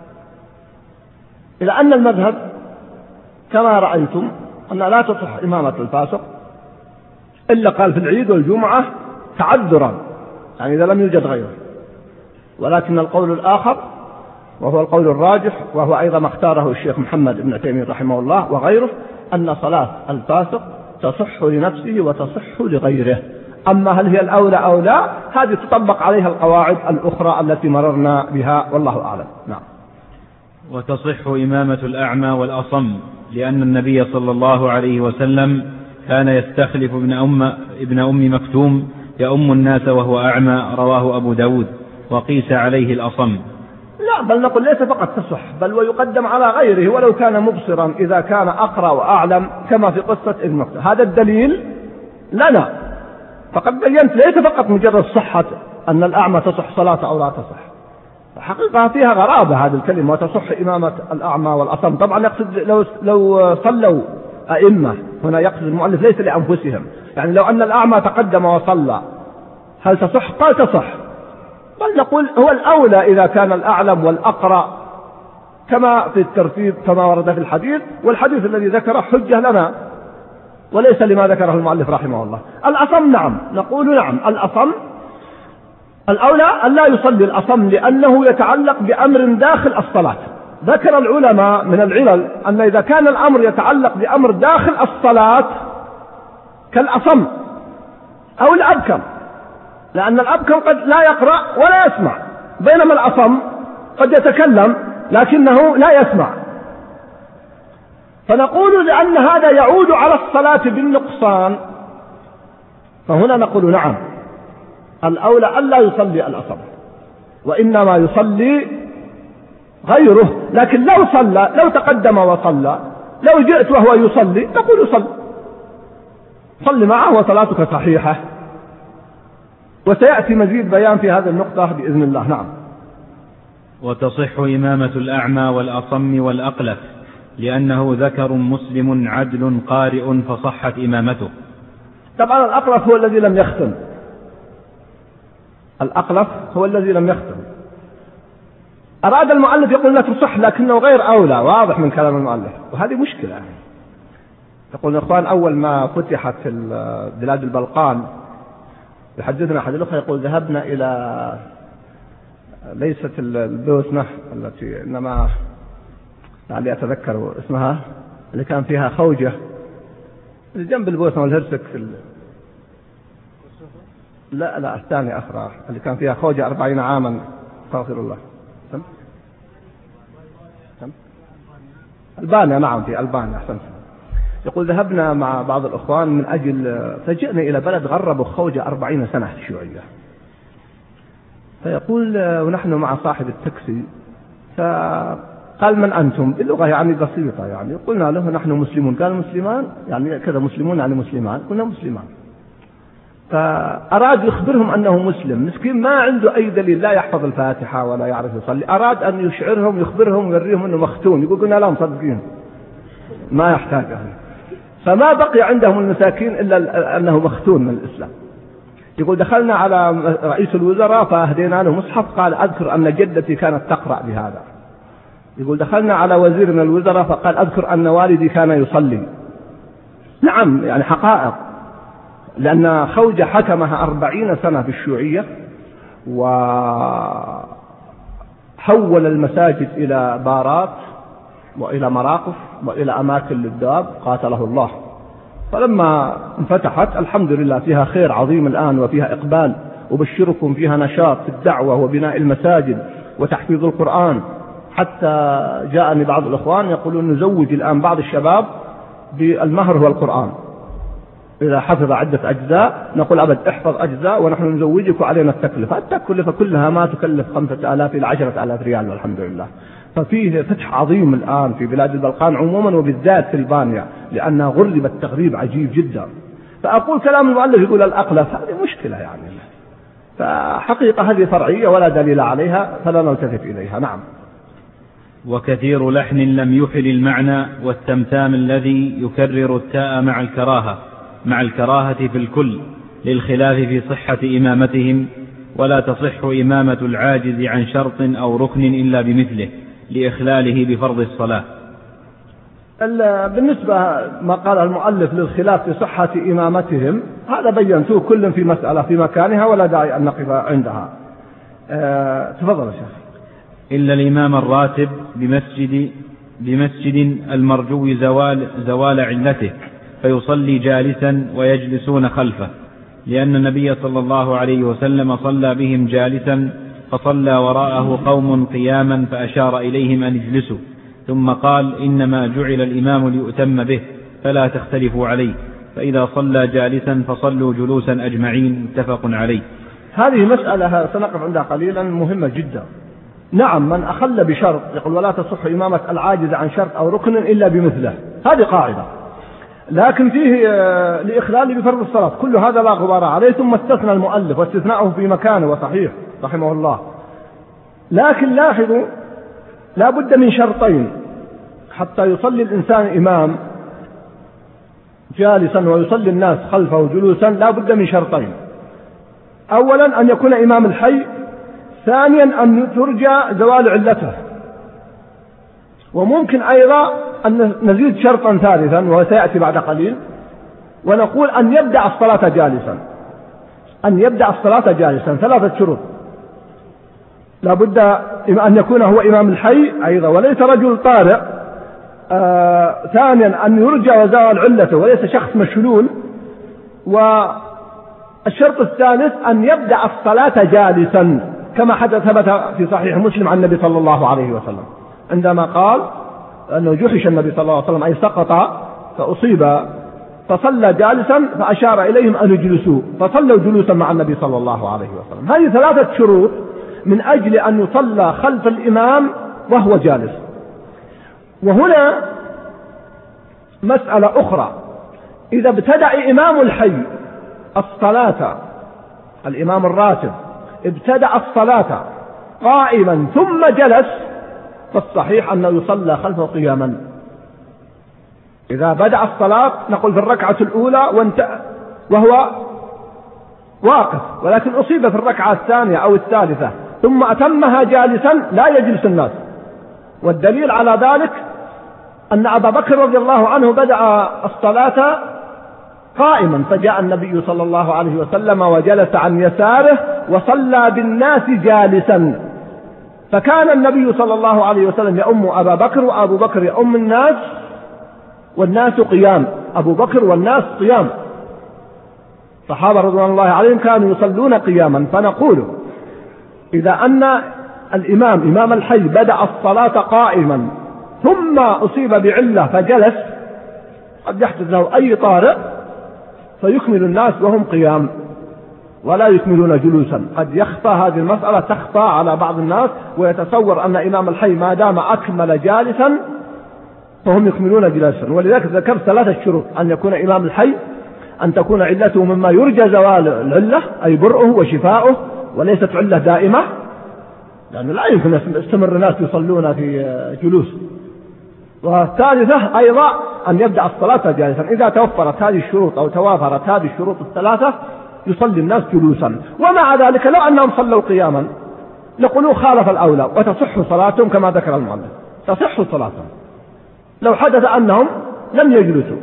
Speaker 3: إلى أن المذهب كما رأيتم أن لا تصح إمامة الفاسق إلا قال في العيد والجمعة تعذرا، يعني إذا لم يوجد غيره. ولكن القول الآخر وهو القول الراجح، وهو أيضا ما اختاره الشيخ محمد بن تيمية رحمه الله وغيره، أن صلاة الفاسق تصح لنفسه وتصح لغيره. أما هل هي الأولى أو لا، هذه تطبق عليها القواعد الأخرى التي مررنا بها، والله أعلم. نعم.
Speaker 4: وتصح إمامة الأعمى والأصم، لأن النبي صلى الله عليه وسلم كان يستخلف ابن أم مكتوم يؤم الناس وهو أعمى، رواه أبو داود، وقيس عليه الأصم.
Speaker 3: لا، بل نقول ليس فقط تصح، بل ويقدم على غيره ولو كان مبصرا إذا كان أقرأ وأعلم، كما في قصة ابن مكتوم. هذا الدليل لنا، فقد بينت ليس فقط مجرد صحة أن الأعمى تصح صلاة أو لا تصح، الحقيقة فيها غرابة هذه الكلمة وتصح إمامة الأعمى والأصم. طبعا يقصد لو صلوا أئمة، هنا يقصد المؤلف ليس لأنفسهم، يعني لو أن الأعمى تقدم وصلى هل تصح؟ قال تصح، بل نقول هو الأولى إذا كان الأعلم والأقرأ كما في الترتيب كما ورد في الحديث، والحديث الذي ذكره حجة لنا وليس لما ذكره المؤلف رحمه الله. الأصم نعم، نقول نعم الأصم الأولى أن لا يصلي الأصم لأنه يتعلق بأمر داخل الصلاة. ذكر العلماء من العلل أن إذا كان الأمر يتعلق بأمر داخل الصلاة كالأصم أو الأبكم لأن الأبكم قد لا يقرأ ولا يسمع، بينما الأصم قد يتكلم لكنه لا يسمع. فنقول لأن هذا يعود على الصلاة بالنقصان، فهنا نقول نعم الأولى ألا يصلي الأصم، وإنما يصلي غيره. لكن لو صلى، لو تقدم وصلى، لو جئت وهو يصلي نقول صل معه وصلاتك صحيحة. وسيأتي مزيد بيان في هذه النقطة بإذن الله. نعم.
Speaker 4: وتصح إمامة الأعمى والأصم والأقلف لأنه ذكر مسلم عدل قارئ فصحت إمامته.
Speaker 3: طبعا الأقلف هو الذي لم يختم، الأقلف هو الذي لم يختم. أراد المؤلف يقول لا تصح لكنه غير أولى، واضح من كلام المؤلف، وهذه مشكلة. يقول الإخوان أول ما فتحت بلاد البلقان يحدثنا أحد الأخوة يقول ذهبنا إلى ليست البوسنة التي إنما لعلي أتذكر اسمها، اللي كان فيها خوجة اللي جنب البوسنة والهرسك لا الثانية أخرى اللي كان فيها خوجة 40 عاما استغفر الله. ألبانيا. نعم في ألبانيا. أحسنت. يقول ذهبنا مع بعض الأخوان من أجل فجئنا إلى بلد غربوا خوجة 40 سنة شيوعية. فيقول ونحن مع صاحب التاكسي، فقال من أنتم باللغة يعني بسيطة، يعني قلنا له نحن مسلمون. قال مسلمان يعني كذا، مسلمون يعني مسلمان. قلنا مسلمان. فأراد يخبرهم أنه مسلم، مسكين ما عنده أي دليل، لا يحفظ الفاتحة ولا يعرف يصلي. أراد أن يشعرهم يخبرهم يوريهم أنه مختون. يقول قلنا لا مصدقين ما يحتاجه. فما بقي عندهم المساكين إلا أنه مختون من الإسلام. يقول دخلنا على رئيس الوزراء فأهدينا له مصحف، قال أذكر أن جدتي كانت تقرأ بهذا. يقول دخلنا على وزير من الوزراء فقال أذكر أن والدي كان يصلي. نعم يعني حقائق، لأن خوجة حكمها 40 سنة في الشيوعية، وحول المساجد إلى بارات وإلى مراقف وإلى أماكن للدواب قاتله الله. فلما انفتحت الحمد لله فيها خير عظيم الآن وفيها إقبال، وبشركم فيها نشاط في الدعوة وبناء المساجد وتحفيظ القرآن. حتى جاءني بعض الأخوان يقولون نزوج الآن بعض الشباب بالمهر هو القرآن، إذا حفظ عدة أجزاء نقول أبد احفظ أجزاء ونحن نزوجك علينا التكلفة. التكلفة كلها ما تكلف 5000 إلى 10,000 ريال والحمد لله. ففيه فتح عظيم الآن في بلاد البلقان عموما وبالذات في ألبانيا، لأنها غربت تغريب عجيب جدا. فأقول كلام المؤلف يقول الأقلف، هذه مشكلة يعني. فحقيقة هذه فرعية ولا دليل عليها فلا نلتفت إليها. نعم.
Speaker 4: وكثير لحن لم يحل المعنى، والتمتام الذي يكرر التاء مع الكراهة في الكل للخلاف في صحة إمامتهم، ولا تصح إمامة العاجز عن شرط أو ركن إلا بمثله لإخلاله بفرض الصلاة.
Speaker 3: بالنسبة ما قال المؤلف للخلاف في صحة إمامتهم هذا بينتوه كل في مسألة في مكانها ولا داعي أن نقف عندها. تفضل يا شيخ.
Speaker 4: إلا الإمام الراتب بمسجد المرجو زوال علته فيصلي جالسا ويجلسون خلفه، لأن النبي صلى الله عليه وسلم صلى بهم جالسا فصلى وراءه قوم قياما فأشار إليهم أن اجلسوا، ثم قال إنما جعل الإمام ليؤتم به فلا تختلفوا عليه، فإذا صلى جالسا فصلوا جلوسا أجمعين. متفق عليه.
Speaker 3: هذه مسألة سنقف عندها قليلا مهمة جدا. نعم من أخل بشرط يقول ولا تصح إمامة العاجز عن شرط أو ركن إلا بمثله، هذه قاعدة، لكن فيه لإخلال بفرض الصلاة، كل هذا لا غبار عليه. ثم استثنى المؤلف واستثناءه في مكانه وصحيح رحمه الله. لكن لاحظوا لا بد من شرطين حتى يصلي الإنسان إمام جالسا ويصلي الناس خلفه جلوسا، لا بد من شرطين. أولا أن يكون إمام الحي، ثانيا أن ترجى زوال علته، وممكن أيضا أن نزيد شرطا ثالثا وهو سيأتي بعد قليل، ونقول أن يبدأ الصلاة جالسا. أن يبدأ الصلاة جالسا 3 شروط. لا بد أن يكون هو إمام الحي أيضا وليس رجل طارئ. ثانيا أن يرجى زوال علته وليس شخص مشلول. الشرط الثالث أن يبدأ الصلاة جالسا، كما ثبت في صحيح مسلم عن النبي صلى الله عليه وسلم عندما قال أنه جحش النبي صلى الله عليه وسلم أي سقط فأصيب فصلى جالسا فأشار إليهم أن يجلسوا فصلوا جلوسا مع النبي صلى الله عليه وسلم. هذه 3 شروط من أجل أن يصلى خلف الإمام وهو جالس. وهنا مسألة أخرى، إذا ابتدأ إمام الحي الصلاة، الإمام الراتب ابتدأ الصلاة قائما ثم جلس، فالصحيح أنه يصلى خلفه قياما. إذا بدأ الصلاة نقول في الركعة الأولى وهو واقف، ولكن أصيب في الركعة الثانية أو الثالثة ثم أتمها جالسا لا يجلس الناس. والدليل على ذلك أن أبا بكر رضي الله عنه بدأ الصلاة قائما، فجاء النبي صلى الله عليه وسلم وجلس عن يساره وصلى بالناس جالسا، فكان النبي صلى الله عليه وسلم يؤم أبا بكر وأبو بكر يؤم الناس والناس قيام، أبو بكر والناس قيام. صحابة رضوان الله عليهم كانوا يصلون قياما. فنقول إذا أن الإمام إمام الحي بدأ الصلاة قائما ثم أصيب بعلة فجلس، قد يحدث له أي طارئ فيكمل الناس وهم قيام ولا يكملون جلوسا. قد يخفى هذه المسألة، تخفى على بعض الناس ويتصور أن إمام الحي ما دام أكمل جالسا فهم يكملون جلسا. ولذلك ذكرت 3 شروط: أن يكون إمام الحي، أن تكون علته مما يرجى زوال العلة أي برؤه وشفاؤه وليست علة دائمة، لأنه لا يمكن يستمر الناس يصلون في جلوس. والثالثة أيضا أن يبدأ الصلاة جالسا. إذا توفرت هذه الشروط أو توافرت هذه الشروط ال3 يصلي الناس جلوسا. ومع ذلك لو أنهم صلوا قياما نقول خالف الأولى وتصح صلاتهم كما ذكر المؤلف، تصح صلاتهم لو حدث أنهم لم يجلسوا.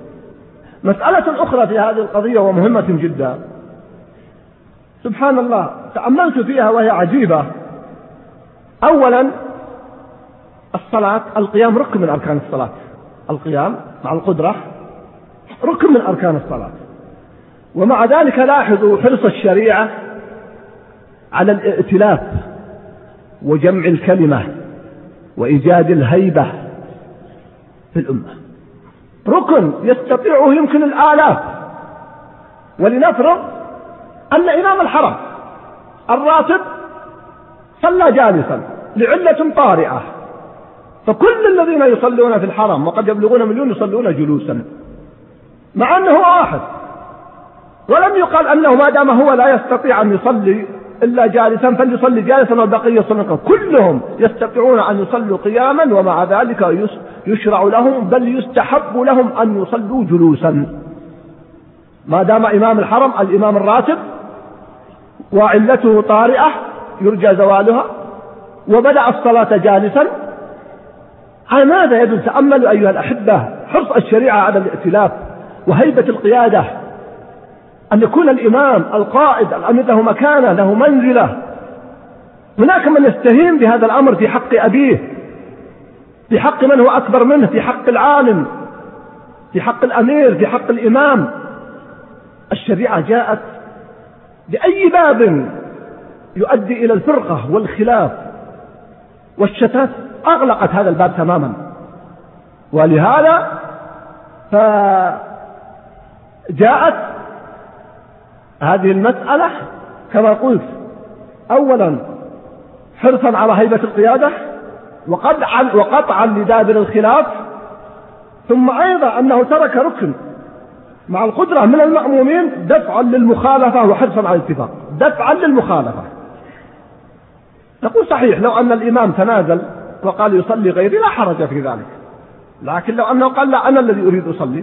Speaker 3: مسألة أخرى في هذه القضية ومهمة جدا، سبحان الله تأملت فيها وهي عجيبة. أولا الصلاة، القيام ركن من أركان الصلاة، القيام مع القدرة ركن من أركان الصلاة. ومع ذلك لاحظوا حرص الشريعة على الائتلاف وجمع الكلمة وإيجاد الهيبة في الأمة. ركن يستطيعه يمكن الآلاف. ولنفرض أن إمام الحرم الراتب صلى جالسا لعلة طارئة، فكل الذين يصلون في الحرم وقد يبلغون 1,000,000 يصلون جلوسا، مع أنه واحد، ولم يقال أنه ما دام هو لا يستطيع أن يصلي إلا جالسا فليصلي جالسا والبقية يصلون. كلهم يستطيعون أن يصلوا قياما، ومع ذلك يشرع لهم بل يستحب لهم أن يصلوا جلوسا ما دام إمام الحرم الإمام الراتب وعلته طارئة يرجى زوالها وبدأ الصلاة جالسا. على ماذا يدل؟ تأملوا أيها الأحبة حرص الشريعة على الائتلاف وهيبة القيادة، أن يكون الإمام القائد الأمير له مكانة له منزلة. هناك من يستهين بهذا الأمر في حق أبيه، في حق من هو أكبر منه، في حق العالم، في حق الأمير، في حق الإمام. الشريعة جاءت بأي باب يؤدي إلى الفرقة والخلاف والشتات أغلقت هذا الباب تماما. ولهذا فجاءت هذه المسألة كما قلت أولا حرصا على هيبة القيادة وقطعا لدابر الخلاف، ثم أيضا أنه ترك ركن مع القدرة من المأمومين دفعا للمخالفة وحرصا على الاتفاق، دفعا للمخالفة. نقول صحيح لو أن الإمام تنازل وقال يصلي غيري لا حرج في ذلك، لكن لو أنه قال لا أنا الذي أريد أصلي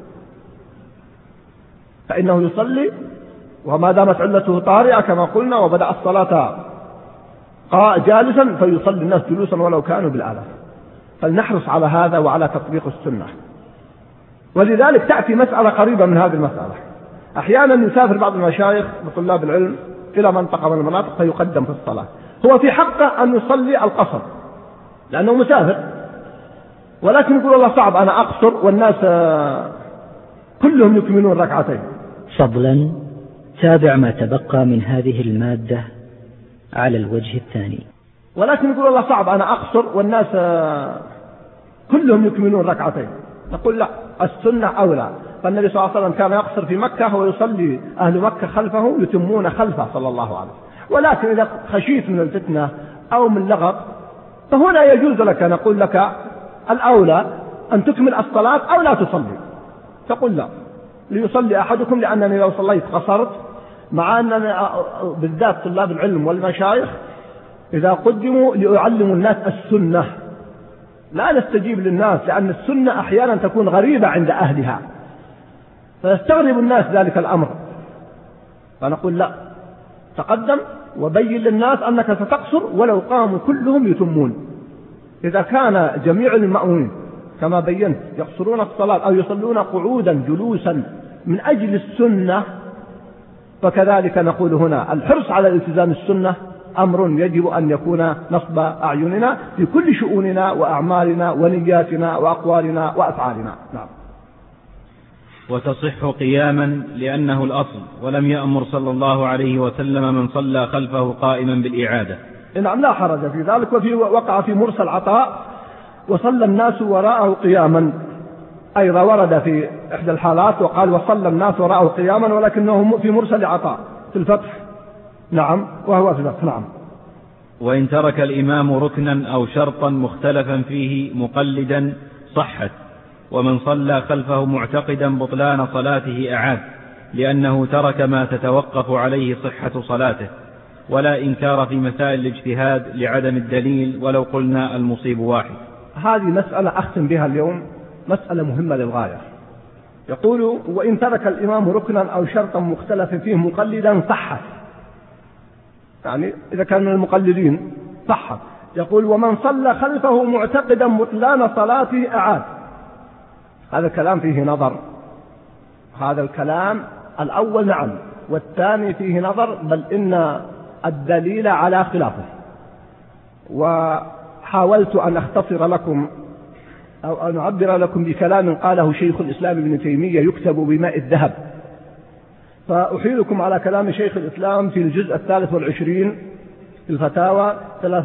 Speaker 3: فإنه يصلي، وما دامت علته طارئة كما قلنا وبدأ الصلاة جالسا فيصلي الناس جلوسا ولو كانوا بالآلاف. فلنحرص على هذا وعلى تطبيق السنة. ولذلك تأتي مسألة قريبة من هذه المسألة. أحيانا يسافر بعض المشايخ بطلاب العلم إلى منطقة من المناطق فيقدم في الصلاة، هو في حقه أن يصلي القصر لأنه مسافر، ولكن يقول الله صعب أنا أقصر والناس كلهم يكملون ركعتين.
Speaker 1: فضلا تابع ما تبقى من هذه المادة على الوجه الثاني.
Speaker 3: ولكن يقول الله صعب أنا أقصر والناس كلهم يكملون ركعتين. نقول لا، السنة أولى. فالنبي صلى الله عليه وسلم كان يقصر في مكة ويصلي أهل مكة خلفه يتمون خلفه صلى الله عليه وسلم. ولكن إذا خشيت من الفتنة أو من لغط فهنا يجوز لك، نقول لك الأولى أن تكمل الصلاة أو لا تصلي. تقول لا، ليصلي أحدكم لأنني لو صليت قصرت، مع أننا بالذات طلاب العلم والمشايخ إذا قدموا ليعلموا الناس السنة لا نستجيب للناس، لأن السنة أحيانا تكون غريبة عند أهلها فيستغرب الناس ذلك الأمر. فنقول لا، تقدم وبين للناس أنك ستقصر ولو قاموا كلهم يتمون. إذا كان جميع المأمومين كما بينت يقصرون الصلاة أو يصلون قعودا جلوسا من أجل السنة، فكذلك نقول هنا الحرص على الالتزام السنة أمر يجب أن يكون نصب أعيننا في كل شؤوننا وأعمالنا ونياتنا وأقوالنا وأفعالنا. نعم.
Speaker 4: وتصح قياما لأنه الأصل، ولم يأمر صلى الله عليه وسلم من صلى خلفه قائما بالإعادة.
Speaker 3: نعم، لا حرج في ذلك. وقع في مرسل عطاء وصلى الناس وراءه قياما، أيضا ورد في إحدى الحالات وقال وصلى الناس وراءه قياما، ولكنه في مرسل عطاء في الفتح. نعم، وهو في الفتح. نعم.
Speaker 4: وإن ترك الإمام ركنا أو شرطا مختلفا فيه مقلدا صحت، ومن صلى خلفه معتقدا بطلان صلاته أعاد، لأنه ترك ما تتوقف عليه صحة صلاته. ولا إنكار في مسائل الاجتهاد لعدم الدليل، ولو قلنا المصيب واحد.
Speaker 3: هذه مسألة أختم بها اليوم، مسألة مهمة للغاية. يقول وإن ترك الإمام ركنا أو شرطا مختلفا فيه مقلدا صحت، يعني إذا كان من المقلدين صحت. يقول ومن صلى خلفه معتقدا بطلان صلاته أعاد. هذا الكلام فيه نظر. هذا الكلام الأول نعم، والثاني فيه نظر، بل إن الدليل على خلافه. وحاولت أن أختصر لكم أو أن أعبر لكم بكلام قاله شيخ الإسلام ابن تيمية يكتب بماء الذهب، فأحيلكم على كلام شيخ الإسلام في الجزء 23 في الفتاوى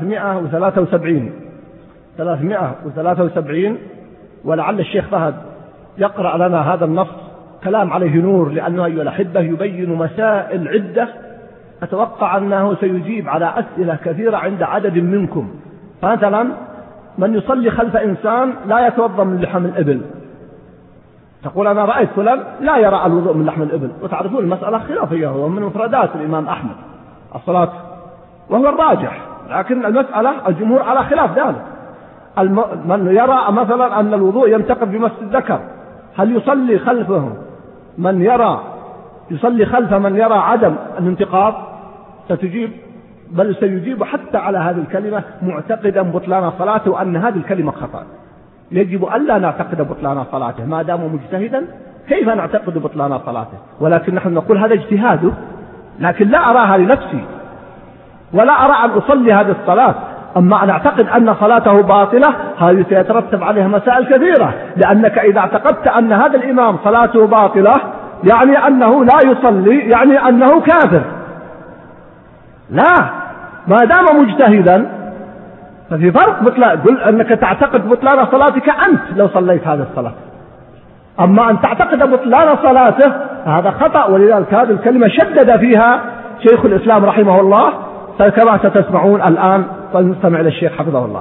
Speaker 3: 373، ولعل الشيخ فهد يقرأ لنا هذا النص. كلام عليه نور، لأنه أيها الأحبة يبين مسائل عدة أتوقع أنه سيجيب على أسئلة كثيرة عند عدد منكم. فمثلا من يصلي خلف إنسان لا يتوضأ من لحم الإبل، تقول أنا رأيت فلان لا يرى الوضوء من لحم الإبل، وتعرفون المسألة خلافية، هو من مفردات الإمام أحمد الصلاة وهو الراجح، لكن المسألة الجمهور على خلاف ذلك. من يرى مثلا أن الوضوء ينتقض بمس الذكر، هل يصلي خلفه من يصلي خلف من يرى عدم الانتقاض؟ ستجيب، بل سيجيب حتى على هذه الكلمة معتقدا بطلان صلاته، وأن هذه الكلمة خطأ. يجب ألا نعتقد بطلان صلاته ما دام مجتهدا. كيف نعتقد بطلان صلاته؟ ولكن نحن نقول هذا اجتهاده، لكن لا أراها لنفسي ولا أرى أن أصلي هذه الصلاة. أما أن أعتقد أن صلاته باطلة، هذه سيترتب عليها مسائل كثيرة، لأنك إذا اعتقدت أن هذا الإمام صلاته باطلة يعني أنه لا يصلي، يعني أنه كافر. لا، ما دام مجتهدا ففي فرق. قل أنك تعتقد بطلان صلاتك أنت لو صليت هذه الصلاة، أما أن تعتقد بطلان صلاته هذا خطأ. ولذلك هذه الكلمة شدد فيها شيخ الإسلام رحمه الله، كما ستسمعون الآن. فلنستمع للشيخ حفظه الله.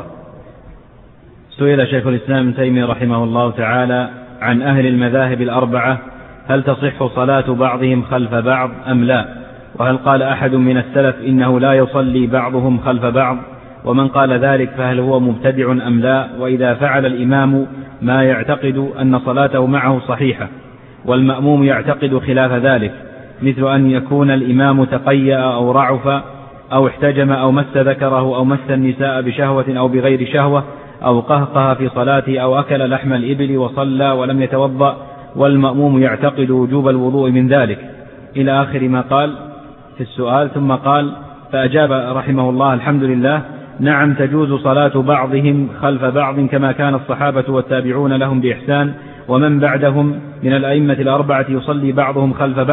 Speaker 4: سئل شيخ الإسلام ابن تيمية رحمه الله تعالى عن أهل المذاهب الأربعة هل تصح صلاة بعضهم خلف بعض أم لا، وهل قال أحد من السلف إنه لا يصلي بعضهم خلف بعض، ومن قال ذلك فهل هو مبتدع أم لا، وإذا فعل الإمام ما يعتقد أن صلاته معه صحيحة والمأموم يعتقد خلاف ذلك، مثل أن يكون الإمام تقيأ أو رعف أو احتجم أو مس ذكره أو مس النساء بشهوة أو بغير شهوة أو قهقه في صلاته أو أكل لحم الإبل وصلى ولم يتوضأ والمأموم يعتقد وجوب الوضوء من ذلك، إلى آخر ما قال في السؤال. ثم قال فأجاب رحمه الله الحمد لله نعم تجوز صلاة بعضهم خلف بعض كما كان الصحابة والتابعون لهم بإحسان ومن بعدهم من الأئمة الأربعة يصلي بعضهم خلف بعض،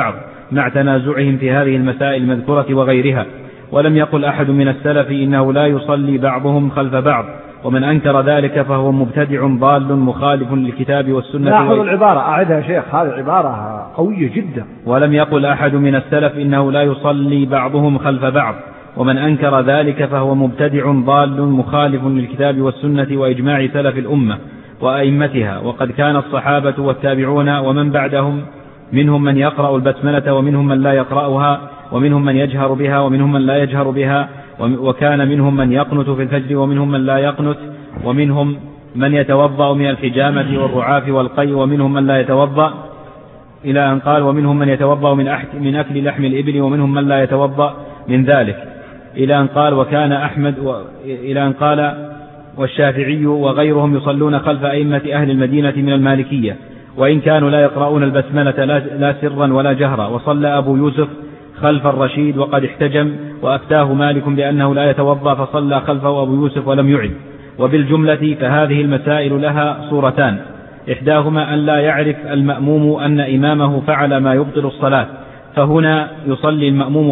Speaker 4: مع تنازعهم في هذه المسائل المذكورة وغيرها. ولم يقل أحد من السلف إنه لا يصلي بعضهم خلف بعض، ومن أنكر ذلك فهو مبتدع ضال مخالف للكتاب والسنة.
Speaker 3: لاحظ العبارة، أعدها شيخ، هذه عبارة قوية جدا.
Speaker 4: ولم يقل أحد من السلف إنه لا يصلي بعضهم خلف بعض، ومن أنكر ذلك فهو مبتدع ضال مخالف للكتاب والسنة وإجماع سلف الأمة وأئمتها. وقد كان الصحابة والتابعون ومن بعدهم منهم من يقرأ البسملة ومنهم من لا يقرأها، ومنهم من يجهر بها ومنهم من لا يجهر بها، وكان منهم من يقنت في الفجر ومنهم من لا يقنت، ومنهم من يتوضأ من الحجامة والرعاف والقي ومنهم من لا يتوضأ، إلى أن قال ومنهم من يتوضأ من أكل لحم الإبل ومنهم من لا يتوضأ من ذلك، إلى أن قال وكان أحمد إلى أن قال والشافعي وغيرهم يصلون خلف أئمة أهل المدينة من المالكية، وإن كانوا لا يقرؤون البسملة لا سرا ولا جهرا. وصلى أبو يوسف خلف الرشيد وقد احتجم، وأفتاه مالك بأنه لا يتوضأ فصلى خلفه أبو يوسف ولم يعد. وبالجملة فهذه المسائل لها صورتان، إحداهما أن لا يعرف المأموم أن إمامه فعل ما يبطل الصلاة، فهنا يصلي المأموم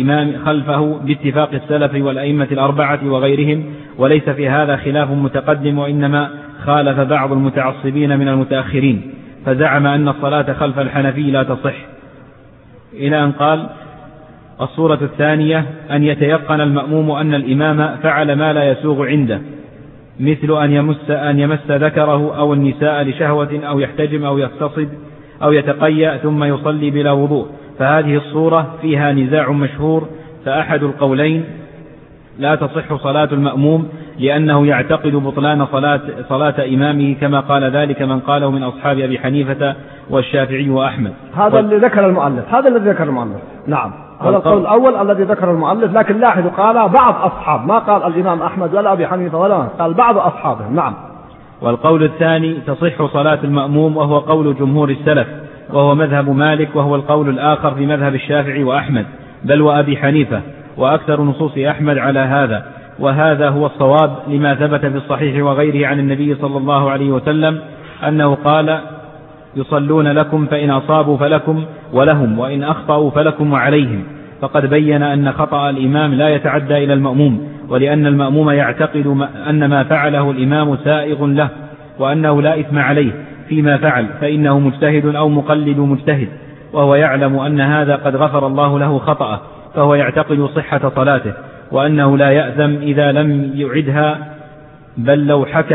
Speaker 4: خلفه باتفاق السلف والأئمة الأربعة وغيرهم، وليس في هذا خلاف متقدم، وإنما خالف بعض المتعصبين من المتأخرين فزعم أن الصلاة خلف الحنفي لا تصح. إلى أن قال الصورة الثانية أن يتيقن المأموم أن الإمام فعل ما لا يسوغ عنده، مثل أن يمس ذكره أو النساء لشهوة أو يحتجم أو يغتصب أو يتقيأ ثم يصلي بلا وضوء، فهذه الصورة فيها نزاع مشهور. فأحد القولين لا تصح صلاة المأموم لأنه يعتقد بطلان صلاة إمامه، كما قال ذلك من قاله من أصحاب أبي حنيفة والشافعي وأحمد.
Speaker 3: هذا الذي ذكر المؤلف، هذا الذي ذكر المؤلف. نعم، هذا القول الأول الذي ذكر المؤلف، لكن لاحظوا قال بعض أصحاب، ما قال الإمام أحمد ولا أبي حنيفة ولا قال بعض أصحابه. نعم.
Speaker 4: والقول الثاني تصح صلاة المأموم، وهو قول جمهور السلف، وهو مذهب مالك، وهو القول الآخر في مذهب الشافعي وأحمد بل وأبي حنيفة، وأكثر نصوص أحمد على هذا. وهذا هو الصواب لما ثبت في الصحيح وغيره عن النبي صلى الله عليه وسلم أنه قال يصلون لكم فإن أصابوا فلكم ولهم، وإن أخطأوا فلكم وعليهم. فقد بين أن خطأ الإمام لا يتعدى إلى المأموم، ولأن المأموم يعتقد أن ما فعله الإمام سائغ له وأنه لا إثم عليه فيما فعل، فإنه مجتهد أو مقلد مجتهد، وهو يعلم أن هذا قد غفر الله له خطأه، فهو يعتقد صحة صلاته وأنه لا يأثم إذا لم يعدها، بل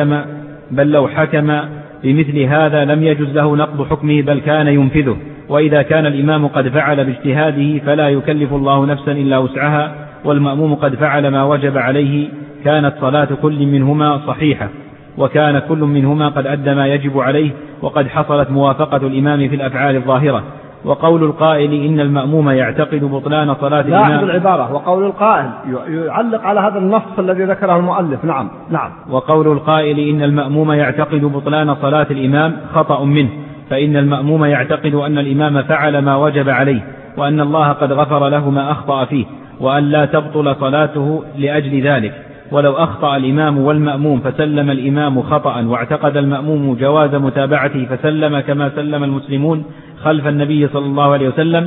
Speaker 4: لو حكم بمثل هذا لم يجز له نقض حكمه بل كان ينفذه. وإذا كان الإمام قد فعل باجتهاده فلا يكلف الله نفسا إلا وسعها، والمأموم قد فعل ما وجب عليه، كانت صلاة كل منهما صحيحة، وكان كل منهما قد أدى ما يجب عليه، وقد حصلت موافقة الإمام في الأفعال الظاهرة. وقول القائل إن المأموم يعتقد بطلان صلاة الإمام،
Speaker 3: لاحظ العبارة، وقول القائل يعلق على هذا النص الذي ذكره المؤلف. نعم.
Speaker 4: وقول القائل إن المأموم يعتقد بطلان صلاة الإمام خطأ منه، فإن المأموم يعتقد أن الإمام فعل ما وجب عليه، وأن الله قد غفر له ما أخطأ فيه، وأن لا تبطل صلاته لأجل ذلك. ولو أخطأ الإمام والمأموم فسلم الإمام خطأ واعتقد المأموم جواز متابعته فسلم كما سلم المسلمون خلف النبي صلى الله عليه وسلم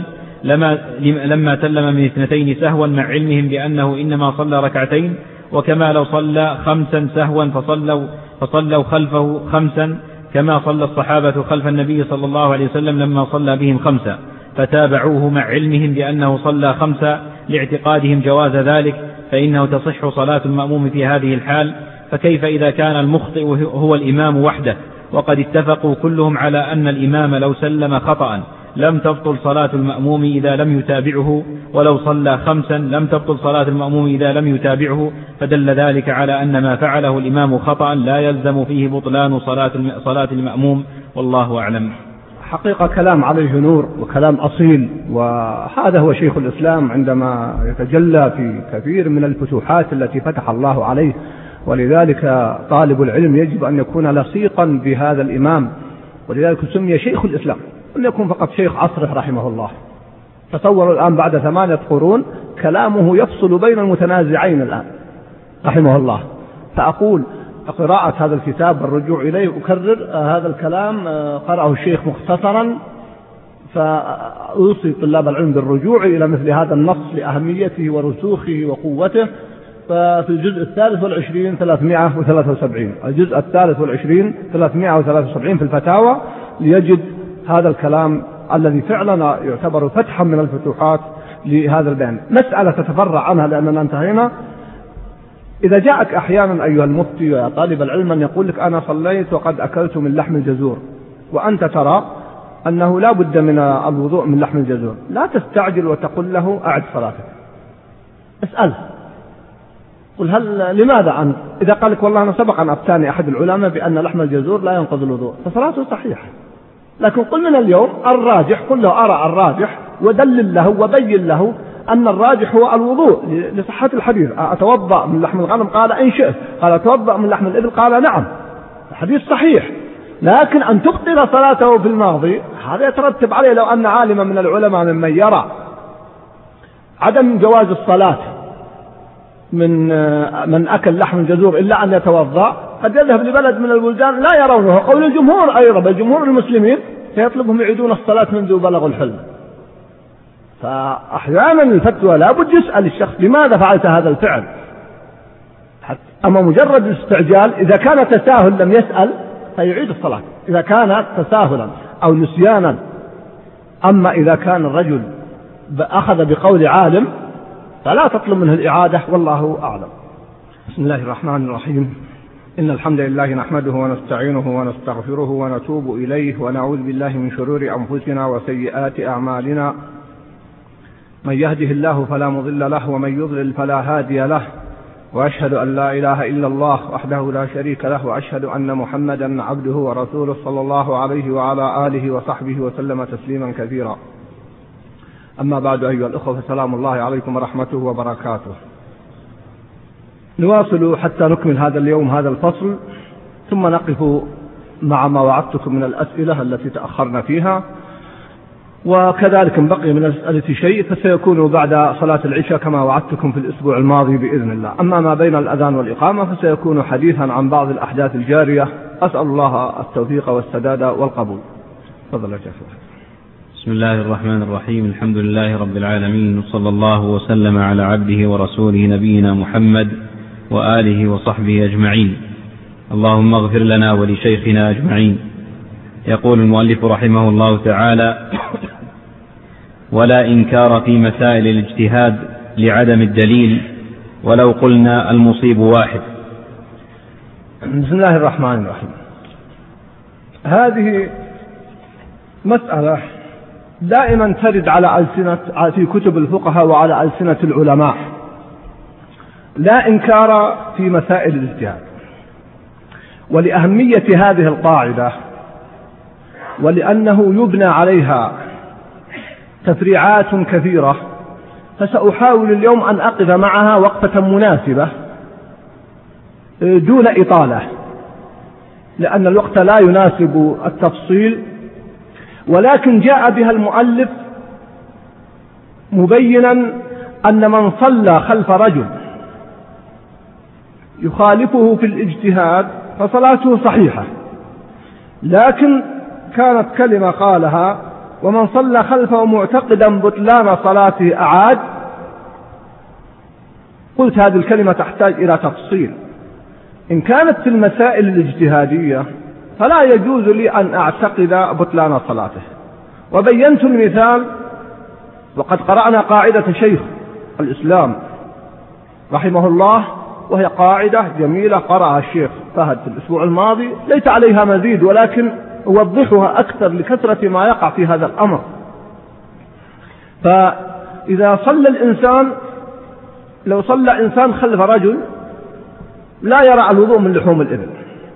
Speaker 4: لما سلم من 2 سهوا مع علمهم بأنه إنما صلى ركعتين، وكما لو صلى 5 سهوا فصلوا خلفه 5 كما صلى الصحابة خلف النبي صلى الله عليه وسلم لما صلى بهم 5 فتابعوه مع علمهم بأنه صلى 5 لاعتقادهم جواز ذلك، فإنه تصح صلاة المأموم في هذه الحال. فكيف إذا كان المخطئ هو الإمام وحده، وقد اتفقوا كلهم على أن الإمام لو سلم خطأ لم تبطل صلاة المأموم إذا لم يتابعه، ولو صلى 5 لم تبطل صلاة المأموم إذا لم يتابعه، فدل ذلك على أن ما فعله الإمام خطأ لا يلزم فيه بطلان صلاة المأموم، والله أعلم.
Speaker 3: حقيقة كلام عليه نور وكلام أصيل، وهذا هو شيخ الإسلام عندما يتجلى في كثير من الفتوحات التي فتح الله عليه. ولذلك طالب العلم يجب أن يكون لصيقا بهذا الإمام، ولذلك سمي شيخ الإسلام، أن يكون فقط شيخ عصره رحمه الله. تصوروا الآن بعد 8 قرون كلامه يفصل بين المتنازعين الآن رحمه الله. فأقول قراءة هذا الكتاب والرجوع إليه، أكرر هذا الكلام قرأه الشيخ مختصرا فأوصي طلاب العلم بالرجوع إلى مثل هذا النص لأهميته ورسوخه وقوته. ففي الجزء 23 373 الجزء 23 373 في الفتاوى ليجد هذا الكلام الذي فعلا يعتبر فتحا من الفتوحات لهذا البيان. مسألة تتفرع عنها لأننا انتهينا. إذا جاءك أحيانا أيها المفتي ويا طالب العلم أن يقول لك أنا صليت وقد أكلت من لحم الجزور، وأنت ترى أنه لا بد من الوضوء من لحم الجزور، لا تستعجل وتقول له أعد صلاتك. اسأله قل لماذا أنت؟ إذا قال لك والله أنا سبق أن أفتاني أحد العلماء بأن لحم الجزور لا ينقض الوضوء، فصلاته صحيحة. لكن قل من اليوم الراجح، قل له أرى الراجح، ودلل له وبين له أن الراجح هو الوضوء لصحة الحديث. أتوضأ من لحم الغنم؟ قال إن شئت. قال أتوضأ من لحم الإبل؟ قال نعم. الحديث صحيح. لكن أن تبطل صلاته في الماضي هذا يترتب عليه لو أن عالما من العلماء ممن يرى عدم جواز الصلاة من أكل لحم الجزور إلا أن يتوضأ، قد يذهب لبلد من البلدان لا يرونه، قول الجمهور أيضا، بل جمهور المسلمين سيطلبهم يعيدون الصلاة منذ بلغوا الحلم. فأحيانا الفتوى لا بد يسأل الشخص لماذا فعلت هذا الفعل. أما مجرد الاستعجال إذا كان تساهل لم يسأل فيعيد الصلاة إذا كان تساهلا أو نسيانا. أما إذا كان الرجل أخذ بقول عالم فلا تطلب منه الإعادة، والله أعلم.
Speaker 5: بسم الله الرحمن الرحيم. إن الحمد لله نحمده ونستعينه ونستغفره ونتوب إليه ونعوذ بالله من شرور أنفسنا وسيئات أعمالنا. من يهده الله فلا مضل له ومن يضلل فلا هادي له، وأشهد أن لا إله إلا الله وحده لا شريك له، وأشهد أن محمدا عبده ورسوله صلى الله عليه وعلى آله وصحبه وسلم تسليما كثيرا. أما بعد أيها الأخوة، فسلام الله عليكم ورحمته وبركاته. نواصل حتى نكمل هذا اليوم هذا الفصل، ثم نقف مع ما وعدتكم من الأسئلة التي تأخرنا فيها، وكذلك بقي من الأسئلة شيء فسيكون بعد صلاة العشاء كما وعدتكم في الأسبوع الماضي بإذن الله. أما ما بين الأذان والإقامة فسيكون حديثا عن بعض الأحداث الجارية. أسأل الله التوفيق والسداد والقبول. تفضل يا شيخ.
Speaker 4: بسم الله الرحمن الرحيم. الحمد لله رب العالمين، وصلى الله وسلم على عبده ورسوله نبينا محمد وآله وصحبه أجمعين. اللهم اغفر لنا ولشيخنا أجمعين. يقول المؤلف رحمه الله تعالى: ولا إنكار في مسائل الاجتهاد لعدم الدليل، ولو قلنا المصيب واحد.
Speaker 5: بسم الله الرحمن الرحيم. هذه مسألة دائما ترد على ألسنة في كتب الفقهاء وعلى ألسنة العلماء. لا إنكار في مسائل الاجتهاد، ولأهمية هذه القاعدة ولأنه يبنى عليها تفريعات كثيرة، فسأحاول اليوم أن أقف معها وقفة مناسبة دون إطالة، لأن الوقت لا يناسب التفصيل، ولكن جاء بها المؤلف مبينا أن من صلى خلف رجل يخالفه في الاجتهاد فصلاته صحيحة، لكن كانت كلمة قالها: ومن صلى خلفه معتقدا بطلان صلاته أعاد. قلت هذه الكلمة تحتاج إلى تفصيل. إن كانت في المسائل الاجتهادية فلا يجوز لي أن أعتقد بطلان صلاته، وبينت المثال، وقد قرأنا قاعدة شيخ الإسلام رحمه الله، وهي قاعدة جميلة قرأها الشيخ فهد في الأسبوع الماضي، ليس عليها مزيد ولكن أوضحها أكثر لكثرة ما يقع في هذا الأمر. فإذا صلى الإنسان، لو صلى إنسان خلف رجل لا يرى الوضوء من لحوم الإبل،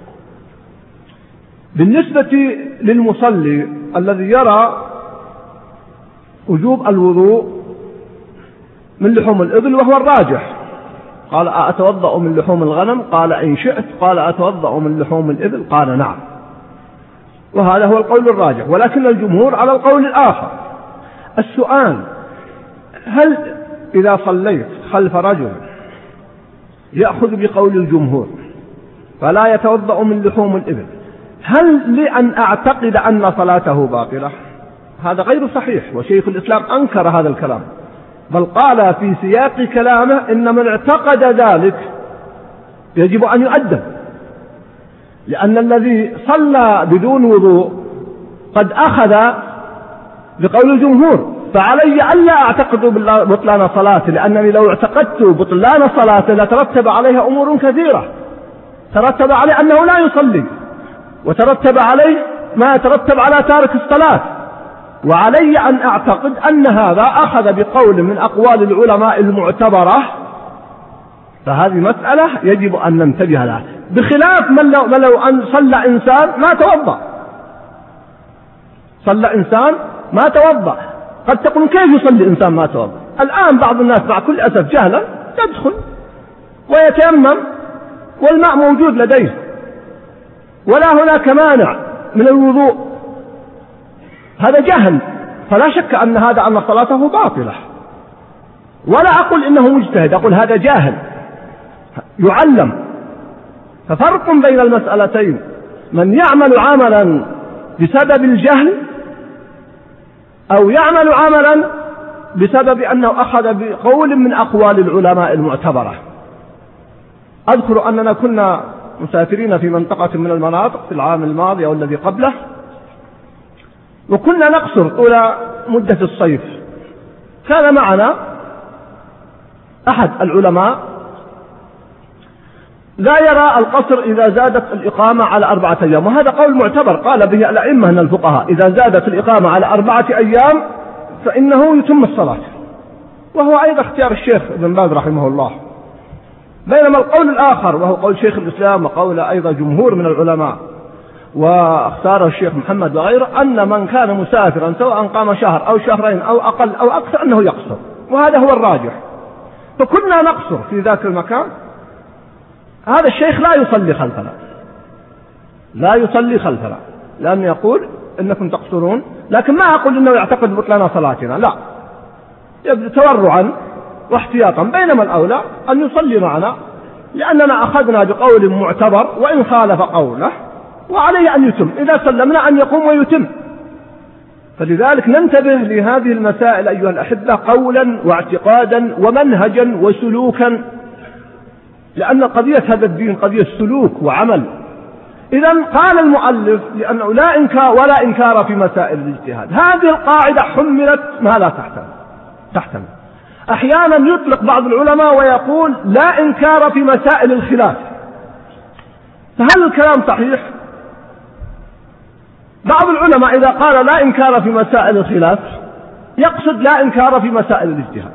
Speaker 5: بالنسبة للمصلي الذي يرى وجوب الوضوء من لحوم الإبل وهو الراجح، قال: أتوضأ من لحوم الغنم؟ قال: إن شئت. قال: أتوضأ من لحوم الإبل؟ قال: نعم. وهذا هو القول الراجح، ولكن الجمهور على القول الآخر. السؤال: هل إذا صليت خلف رجل يأخذ بقول الجمهور فلا يتوضأ من لحوم الإبل، هل لأن أعتقد أن صلاته باطلة؟
Speaker 3: هذا غير صحيح، وشيخ الإسلام أنكر هذا الكلام، بل قال في سياق كلامه إن من اعتقد ذلك يجب أن يؤدب، لأن الذي صلى بدون وضوء قد أخذ بقول الجمهور، فعلي ألا أعتقد بطلان صلاته، لأنني لو اعتقدت بطلان صلاته لترتب عليها أمور كثيرة، ترتب عليه أنه لا يصلي، وترتب عليه ما يترتب على تارك الصلاة، وعلي أن أعتقد أن هذا أخذ بقول من أقوال العلماء المعتبرة، فهذه مسألة يجب أن ننتبه لها، بخلاف من لو أن صلى إنسان ما توضأ، صلى إنسان ما توضأ، قد تقول كيف يصلي إنسان ما توضأ؟ الآن بعض الناس مع كل أسف جهلا يدخل ويتيمم والماء موجود لديه ولا هناك مانع من الوضوء، هذا جهل، فلا شك أن هذا أن صلاته باطلة، ولا أقول إنه مجتهد، أقول هذا جاهل يعلم. ففرق بين المسألتين، من يعمل عملا بسبب الجهل أو يعمل عملا بسبب أنه أخذ بقول من أقوال العلماء المعتبرة. أذكر أننا كنا مسافرين في منطقة من المناطق في العام الماضي أو الذي قبله، وكنا نقصر طول مدة الصيف. كان معنا أحد العلماء لا يرى القصر إذا زادت الإقامة على 4 أيام، وهذا قول معتبر قال به الأئمة من الفقهاء، إذا زادت الإقامة على 4 أيام فإنه يتم الصلاة، وهو أيضا اختيار الشيخ ابن باز رحمه الله. بينما القول الآخر وهو قول شيخ الإسلام وقول أيضا جمهور من العلماء واختاره الشيخ محمد وغيره، أن من كان مسافرا سواء قام شهر أو شهرين أو أقل أو أكثر أنه يقصر، وهذا هو الراجح. فكنا نقصر في ذاك المكان. هذا الشيخ لا يصلي خلفنا، لا يصلي خلفنا، لأنه يقول إنكم تقصرون، لكن ما أقول إنه يعتقد بطلان صلاتنا، لا، يبدو تورعا واحتياطا، بينما الأولى أن يصلي معنا، لأننا أخذنا بقول معتبر وإن خالف قوله، وعليه أن يتم، إذا سلمنا أن يقوم ويتم. فلذلك ننتبه لهذه المسائل أيها الأحبة قولا واعتقادا ومنهجا وسلوكا، لأن قضية هذا الدين قضية سلوك وعمل. إذن قال المؤلف لأنه لا إنكار ولا إنكار في مسائل الاجتهاد، هذه القاعدة حملت ما لا تحتمل. أحيانا يطلق بعض العلماء ويقول لا إنكار في مسائل الخلاف، فهل الكلام صحيح؟ بعض العلماء إذا قال لا إنكار في مسائل الخلاف يقصد لا إنكار في مسائل الاجتهاد،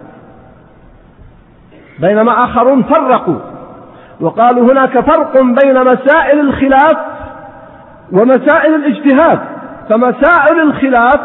Speaker 3: بينما آخرون فرقوا وقالوا هناك فرق بين مسائل الخلاف ومسائل الاجتهاد، فمسائل الخلاف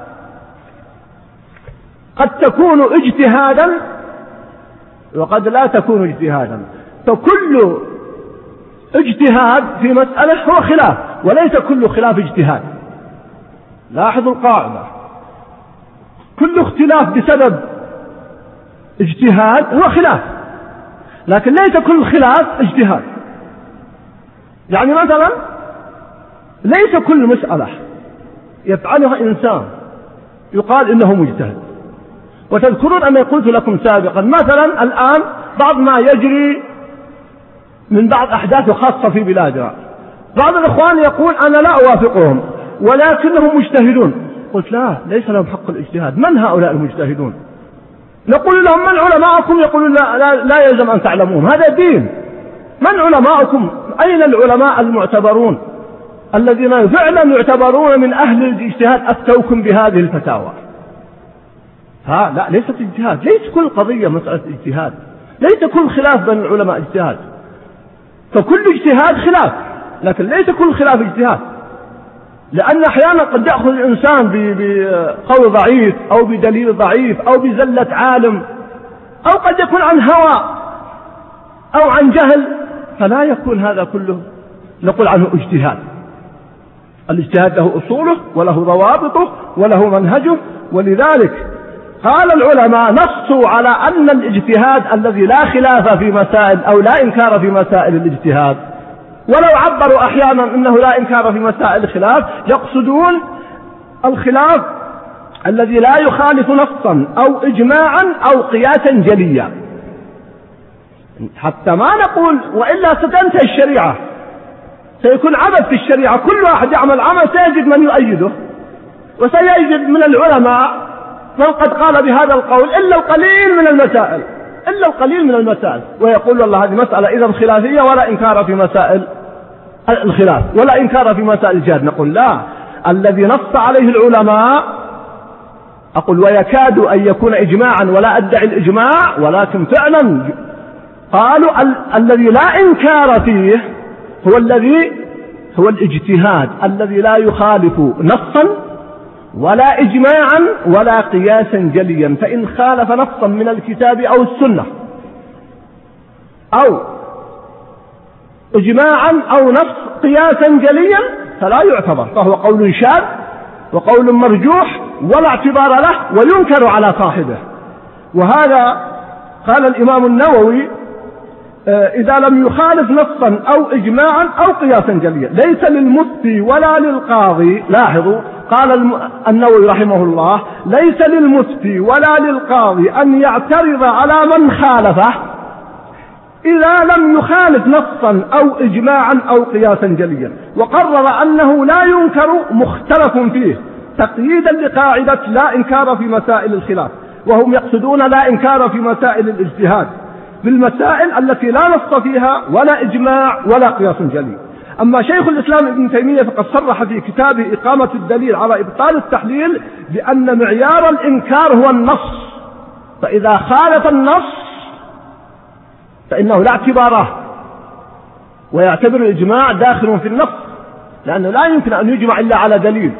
Speaker 3: قد تكون اجتهادا وقد لا تكون اجتهادا، فكل اجتهاد في مسألة هو خلاف، وليس كل خلاف اجتهاد. لاحظوا القاعدة، كل اختلاف بسبب اجتهاد هو خلاف، لكن ليس كل خلاف اجتهاد. يعني مثلا ليس كل مسألة يفعلها إنسان يقال إنه مجتهد. وتذكرون أن قلت لكم سابقا مثلا الآن بعض ما يجري من بعض أحداث خاصة في بلادنا، بعض الإخوان يقول أنا لا أوافقهم ولكنهم مجتهدون. قلت لا، ليس لهم حق الاجتهاد. من هؤلاء المجتهدون؟ نقول لهم من علماءكم؟ يقولون لا يلزم أن تعلموهم، هذا دين. من علماءكم؟ أين العلماء المعتبرون الذين فعلا يعتبرون من أهل الاجتهاد أفتوكم بهذه الفتاوى؟ لا، ليست اجتهاد، ليس كل قضية مسألة اجتهاد، ليس كل خلاف بين العلماء اجتهاد، فكل اجتهاد خلاف، لكن ليس كل خلاف اجتهاد، لأن أحيانا قد يأخذ الإنسان بقول ضعيف أو بدليل ضعيف أو بزلة عالم، أو قد يكون عن هوى أو عن جهل، فلا يكون هذا كله نقول عنه اجتهاد. الاجتهاد له أصوله وله ضوابطه وله منهجه، ولذلك قال العلماء نصوا على أن الاجتهاد الذي لا خلاف في مسائل أو لا إنكار في مسائل الاجتهاد، ولو عبروا أحيانا أنه لا إنكار في مسائل الخلاف يقصدون الخلاف الذي لا يخالف نصا أو إجماعا أو قياسا جليا، حتى ما نقول وإلا ستنتهي الشريعة، سيكون عبث في الشريعة، كل واحد يعمل عمل سيجد من يؤيده، وسيجد من العلماء من قد قال بهذا القول إلا القليل من المسائل، ويقول والله هذه مسألة إذا خلافية ولا إنكار في مسائل الخلاف ولا إنكار في مسائل الجهاد. نقول لا، الذي نص عليه العلماء أقول ويكاد أن يكون إجماعا ولا أدعي الإجماع، ولكن فعلا قالوا الذي لا إنكار فيه هو الاجتهاد الذي لا يخالف نصا ولا إجماعا ولا قياسا جليا، فإن خالف نصا من الكتاب أو السنة أو إجماعا أو نص قياسا جليا فلا يعتبر، فهو قول شاذ وقول مرجوح ولا اعتبار له وينكر على صاحبه. وهذا قال الإمام النووي إذا لم يخالف نصا أو إجماعا أو قياسا جليا ليس للمفتي ولا للقاضي، لاحظوا قال النووي رحمه الله ليس للمفتي ولا للقاضي أن يعترض على من خالفه إذا لم يخالف نصا أو إجماعا أو قياسا جليا، وقرر أنه لا ينكر مختلف فيه تقييدا لقاعدة لا إنكار في مسائل الخلاف، وهم يقصدون لا إنكار في مسائل الاجتهاد بالمسائل التي لا نص فيها ولا إجماع ولا قياس جلي. أما شيخ الإسلام ابن تيمية فقد صرح في كتابه إقامة الدليل على إبطال التحليل بأن معيار الإنكار هو النص، فإذا خالف النص فإنه لا اعتباره، ويعتبر الإجماع داخل في النص لأنه لا يمكن أن يجمع إلا على دليل.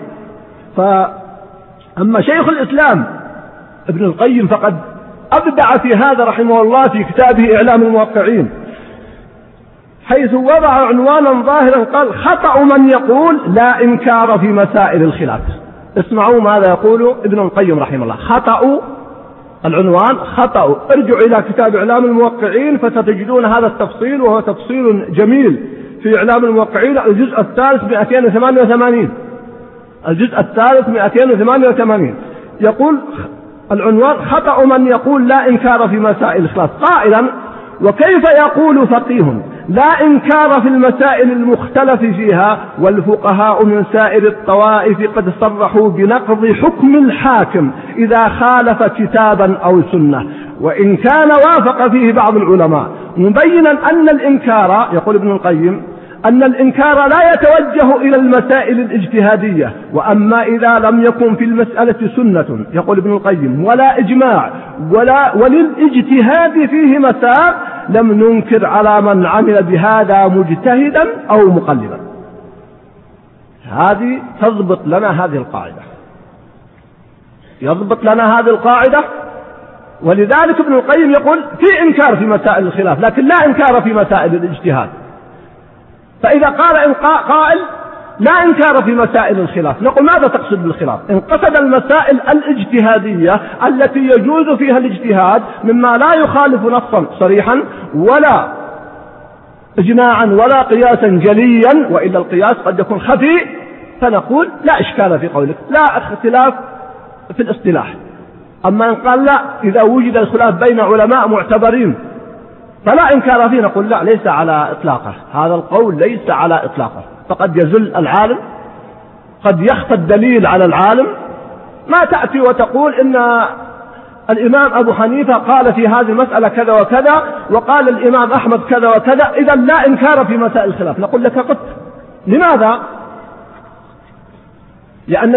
Speaker 3: أما شيخ الإسلام ابن القيم فقد أبدع في هذا رحمه الله في كتابه إعلام الموقعين، حيث وضع عنوانا ظاهرا قال خطأ من يقول لا إنكار في مسائل الخلاف. اسمعوا ماذا يقول ابن القيم رحمه الله، خطأ العنوان خطأ، ارجعوا إلى كتاب إعلام الموقعين فستجدون هذا التفصيل، وهو تفصيل جميل في إعلام الموقعين الجزء الثالث 288، الجزء الثالث 288 يقول العنوان خطأ من يقول لا إنكار في مسائل الخلاف، قائلا وكيف يقول فقيه لا إنكار في المسائل المختلف فيها والفقهاء من سائر الطوائف قد صرحوا بنقض حكم الحاكم إذا خالف كتابا أو سنة، وإن كان وافق فيه بعض العلماء، مبينا أن الإنكار يقول ابن القيم أن الإنكار لا يتوجه إلى المسائل الاجتهادية، وأما إذا لم يكن في المسألة سنة يقول ابن القيم ولا إجماع وللاجتهاد فيه مسار لم ننكر على من عمل بهذا مجتهدا أو مقلدا. هذه تضبط لنا هذه القاعدة، يضبط لنا هذه القاعدة. ولذلك ابن القيم يقول في إنكار في مسائل الخلاف لكن لا إنكار في مسائل الاجتهاد. فإذا قال قائل لا إنكار في مسائل الخلاف، نقول ماذا تقصد بالخلاف؟ إن قصد المسائل الاجتهادية التي يجوز فيها الاجتهاد مما لا يخالف نصا صريحا ولا إجماعا ولا قياسا جليا، وإلا القياس قد يكون خفي، فنقول لا إشكال في قولك، لا اختلاف في الاصطلاح. أما إن قال لا إذا وجد الخلاف بين علماء معتبرين فلا إنكار فيه، نقول لا ليس على إطلاقه، هذا القول ليس على إطلاقه، فقد يزل العالم، قد يخفى الدليل على العالم. ما تأتي وتقول إن الإمام أبو حنيفة قال في هذه المسألة كذا وكذا وقال الإمام أحمد كذا وكذا إذا لا إنكار في مسائل الخلاف، نقول لك قط. لماذا؟ لأن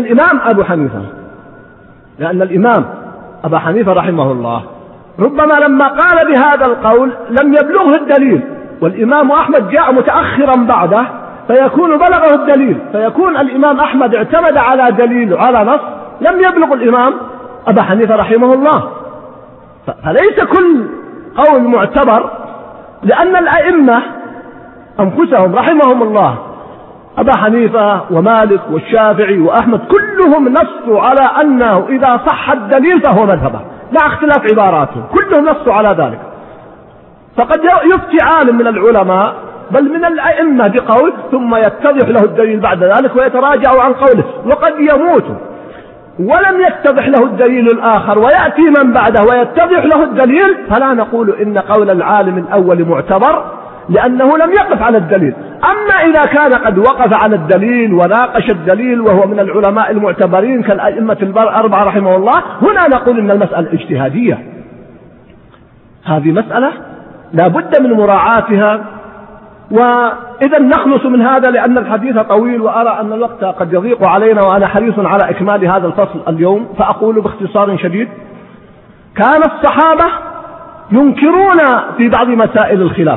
Speaker 3: الإمام أبا حنيفة رحمه الله ربما لما قال بهذا القول لم يبلغه الدليل، والإمام أحمد جاء متأخرا بعده فيكون بلغه الدليل، فيكون الإمام أحمد اعتمد على دليل على نص لم يبلغ الإمام أبا حنيفة رحمه الله. فليس كل قول معتبر، لأن الأئمة أنفسهم رحمهم الله أبا حنيفة ومالك والشافعي وأحمد كلهم نصوا على أنه إذا صح الدليل فهو مذهبه، لا اختلاف عباراته، كلهم نصوا على ذلك. فقد يفتي عالم من العلماء بل من الأئمة بقول ثم يتضح له الدليل بعد ذلك ويتراجع عن قوله، وقد يموت ولم يتضح له الدليل الآخر ويأتي من بعده ويتضح له الدليل، فلا نقول إن قول العالم الأول معتبر لأنه لم يقف على الدليل. أما إذا كان قد وقف على الدليل وناقش الدليل وهو من العلماء المعتبرين كالأئمة الأربعة رحمه الله، هنا نقول إن المسألة اجتهادية. هذه مسألة لا بد من مراعاتها. وإذا نخلص من هذا لأن الحديث طويل وأرى أن الوقت قد يضيق علينا، وأنا حريص على إكمال هذا الفصل اليوم، فأقول باختصار شديد: كان الصحابة ينكرون في بعض مسائل الخلاف.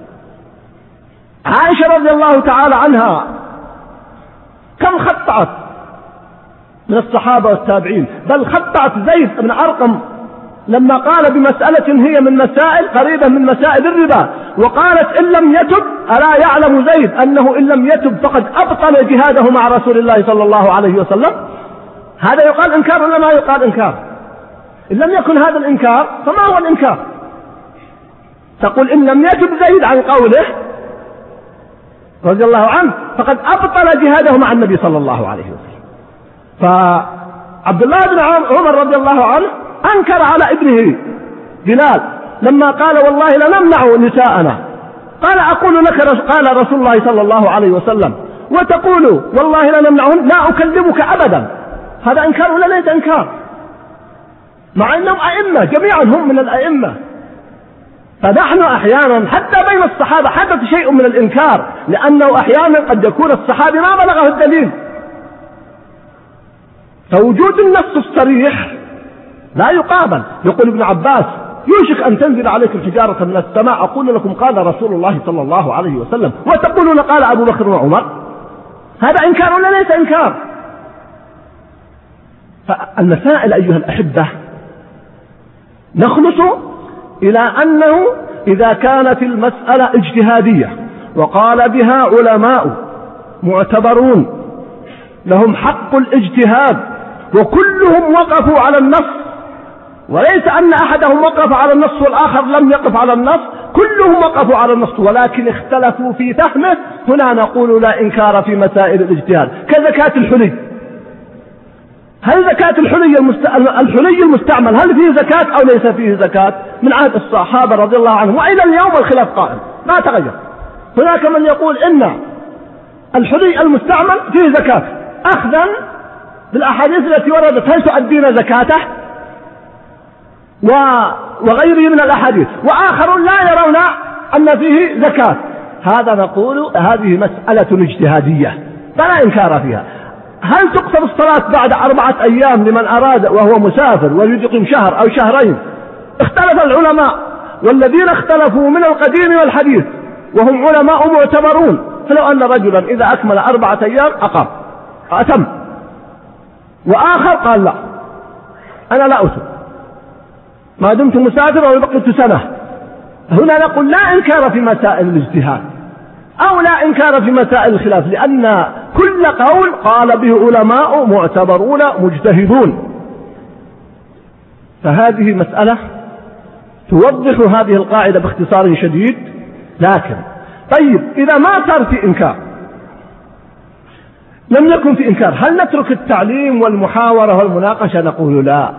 Speaker 3: عائشة رضي الله تعالى عنها كم خطأت من الصحابة والتابعين، بل خطأت زيد بن أرقم لما قال بمسألة هي من مسائل قريبة من مسائل الربا، وقالت إن لم يتب ألا يعلم زيد أنه إن لم يتب فقد أبطل جهاده مع رسول الله صلى الله عليه وسلم. هذا يقال إنكار ولا ما يقال إنكار؟ إن لم يكن هذا الإنكار فما هو الإنكار؟ تقول إن لم يتب زيد عن قوله رضي الله عنه فقد أبطل جهاده مع النبي صلى الله عليه وسلم. فعبد الله بن عمر رضي الله عنه أنكر على ابنه بلال لما قال والله لنمنع نساءنا، قال أقول لك قال رسول الله صلى الله عليه وسلم وتقول والله لنمنعهن، لا أكلمك أبدا. هذا إنكار ولا ليس إنكار؟ مع أنهم أئمة جميعا، هم من الأئمة. فنحن أحيانا حتى بين الصحابة حدث شيء من الإنكار، لأنه أحيانا قد يكون الصحابي ما بلغه الدليل. فوجود النص الصريح لا يقابل. يقول ابن عباس يوشك أن تنزل عليكم حجارة من السماء أقول لكم قال رسول الله صلى الله عليه وسلم وتقولون قال أبو بكر وعمر. هذا إنكار ولا ليس إنكار؟ فالمسائل أيها الأحبة نخلص إلى أنه إذا كانت المسألة اجتهادية وقال بها علماء معتبرون لهم حق الاجتهاد وكلهم وقفوا على النص، وليس أن أحدهم وقف على النص والآخر لم يقف على النص، كلهم وقفوا على النص ولكن اختلفوا في فهمه، هنا نقول لا إنكار في مسائل الاجتهاد. كزكاة الحلي، هل زكاة الحلي المستعمل هل فيه زكاة أو ليس فيه زكاة؟ من عهد الصحابة رضي الله عنهم وإلى اليوم الخلاف قائم ما تغير. هناك من يقول إن الحلي المستعمل فيه زكاة أخذا بالأحاديث التي وردت هل تؤدين زكاته وغيره من الأحاديث، وآخرون لا يرون أن فيه زكاة. هذا نقول هذه مسألة اجتهادية فلا إنكار فيها. هل تقصر الصلاة بعد 4 أيام لمن أراد وهو مسافر ويريد يقيم شهر أو شهرين؟ اختلف العلماء، والذين اختلفوا من القديم والحديث وهم علماء معتبرون، فلو أن رجلا إذا أكمل 4 أيام أقام أتم، وآخر قال لا أنا لا أتم ما دمت مسافر وبقيت سنة. هنا نقول لا إنكار في مسائل الاجتهاد أو لا إنكار في مسائل الخلاف، لأن كل قول قال به علماء معتبرون مجتهدون. فهذه مسألة توضح هذه القاعدة باختصار شديد. لكن طيب إذا ما صار في إنكار، لم يكن في إنكار، هل نترك التعليم والمحاورة والمناقشة؟ نقول لا.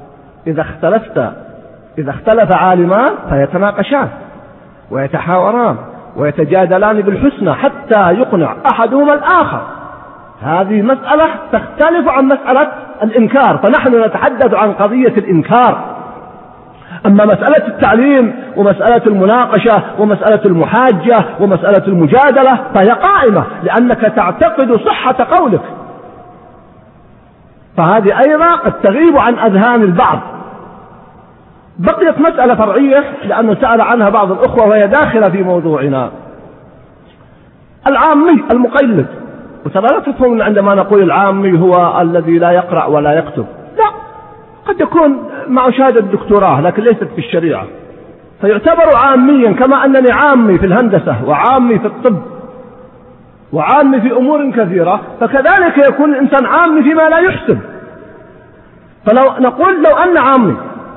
Speaker 3: إذا اختلف عالمان فيتناقشان ويتحاوران ويتجادلان بالحسنى حتى يقنع أحدهما الآخر. هذه مسألة تختلف عن مسألة الإنكار، فنحن نتحدث عن قضية الإنكار. أما مسألة التعليم ومسألة المناقشة ومسألة المحاجة ومسألة المجادلة فهي قائمة لأنك تعتقد صحة قولك، فهذه أيضا قد تغيب عن أذهان البعض. بقيت مسألة فرعية لأنه سأل عنها بعض الأخوة وهي داخلة في موضوعنا. العامي المقلد، وترى لا تفهم عندما نقول العامي هو الذي لا يقرأ ولا يكتب، لا، قد يكون مع شهادة الدكتوراه لكن ليست في الشريعة، فيعتبر عاميا كما أنني عامي في الهندسة وعامي في الطب وعامي في أمور كثيرة، فكذلك يكون الإنسان عامي فيما لا يحسن. فلو نقول لو أن عامي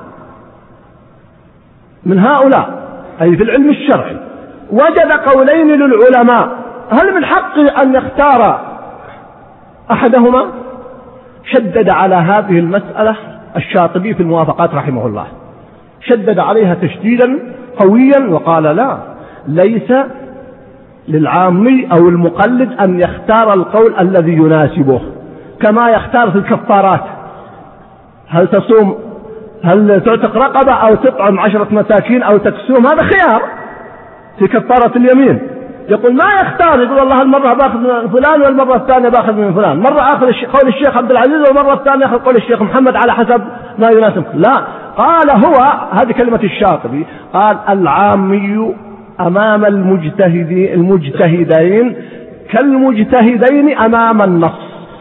Speaker 3: من هؤلاء أي في العلم الشرعي وجد قولين للعلماء، هل من حقه أن يختار أحدهما؟ شدد على هذه المسألة الشاطبي في الموافقات رحمه الله، شدد عليها تشديدا قويا وقال لا، ليس للعامي أو المقلد أن يختار القول الذي يناسبه، كما يختار في الكفارات، هل تصوم، هل تعتق رقبة أو تطعم 10 مساكين أو تكسوم، هذا خيار في كفارة اليمين. يقول ما يختار، يقول والله المرة باخذ من فلان والمرة الثانية باخذ من فلان، مرة آخذ قول الشيخ عبد العزيز والمرة الثانية آخذ قول الشيخ محمد على حسب ما يناسب. لا، قال هو، هذه كلمة الشاطبي، قال العامي أمام المجتهدين كالمجتهدين أمام النص.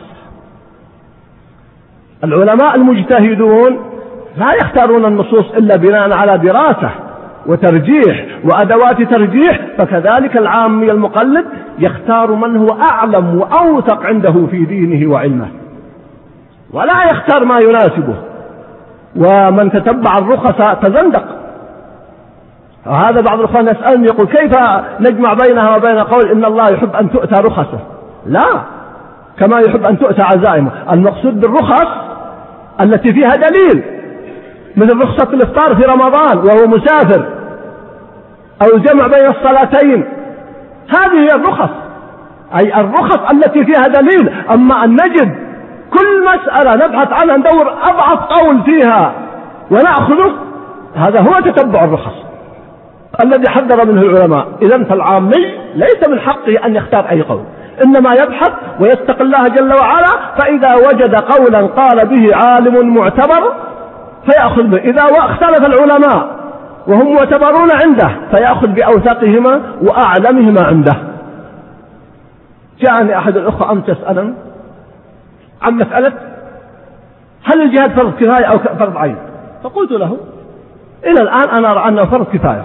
Speaker 3: العلماء المجتهدون لا يختارون النصوص إلا بناء على دراسة وترجيح وأدوات ترجيح، فكذلك العامي المقلد يختار من هو أعلم وأوثق عنده في دينه وعلمه، ولا يختار ما يناسبه. ومن تتبع الرخص تزندق. وهذا بعض الأخوان يسألني يقول كيف نجمع بينها وبين قول إن الله يحب أن تؤتى رخصه؟ لا، كما يحب أن تؤتى عزائمه. المقصود بالرخص التي فيها دليل، مثل رخصة الإفطار في رمضان وهو مسافر، أو جمع بين الصلاتين، هذه هي الرخص، أي الرخص التي فيها دليل. أما أن نجد كل مسألة نبحث عنها ندور أضعف قول فيها ونأخذه، هذا هو تتبع الرخص الذي حذر منه العلماء. إذن فالعامي ليس من حقه أن يختار أي قول، إنما يبحث ويتقي الله جل وعلا، فإذا وجد قولا قال به عالم معتبر فيأخذ به. إذا اختلف العلماء وهم معتبرون عنده فيأخذ بأوثقهما وأعلمهما عنده. جاءني أحد الأخوة أمس يسألني عن مسألة هل الجهاد فرض كفاية أو فرض عين، فقلت له إلى الآن أنا أرى أنه فرض كفاية.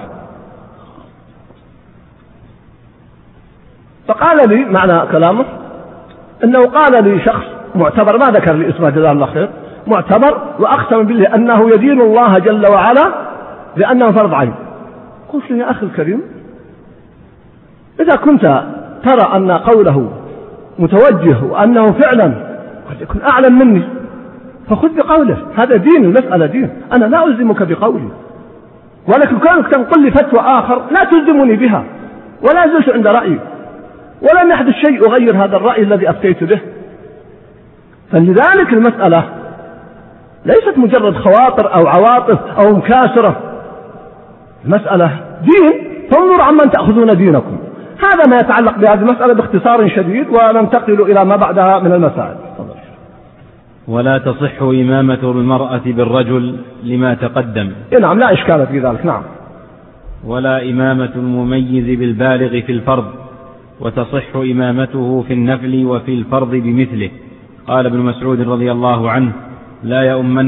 Speaker 3: فقال لي معنى كلامه أنه قال لي شخص معتبر، ما ذكر لي اسمه جزاه الله خير، معتبر وأقسم بالله أنه يدين الله جل وعلا بأنه فرض عين. قلت له يا أخي الكريم، إذا كنت ترى أن قوله متوجه وأنه فعلا قد يكون أعلم مني فخذ بقوله، هذا دين، المسألة دين، أنا لا ألزمك بقولي، ولكن كانت تنقل لي فتوى آخر لا تلزمني بها، ولا زلت عند رأيي، ولم يحدث شيء أغير هذا الرأي الذي أفتيت به. فلذلك المسألة ليست مجرد خواطر أو عواطف أو مكاسرة، المسألة دين، فانظر عمن تأخذون دينكم. هذا ما يتعلق بهذه المسألة باختصار شديد، وننتقل إلى ما بعدها من المسائل.
Speaker 4: ولا تصح إمامة المرأة بالرجل لما تقدم.
Speaker 3: نعم، لا إشكال في ذلك. نعم.
Speaker 4: ولا إمامة المميز بالبالغ في الفرض، وتصح إمامته في النفل وفي الفرض بمثله. قال ابن مسعود رضي الله عنه: لا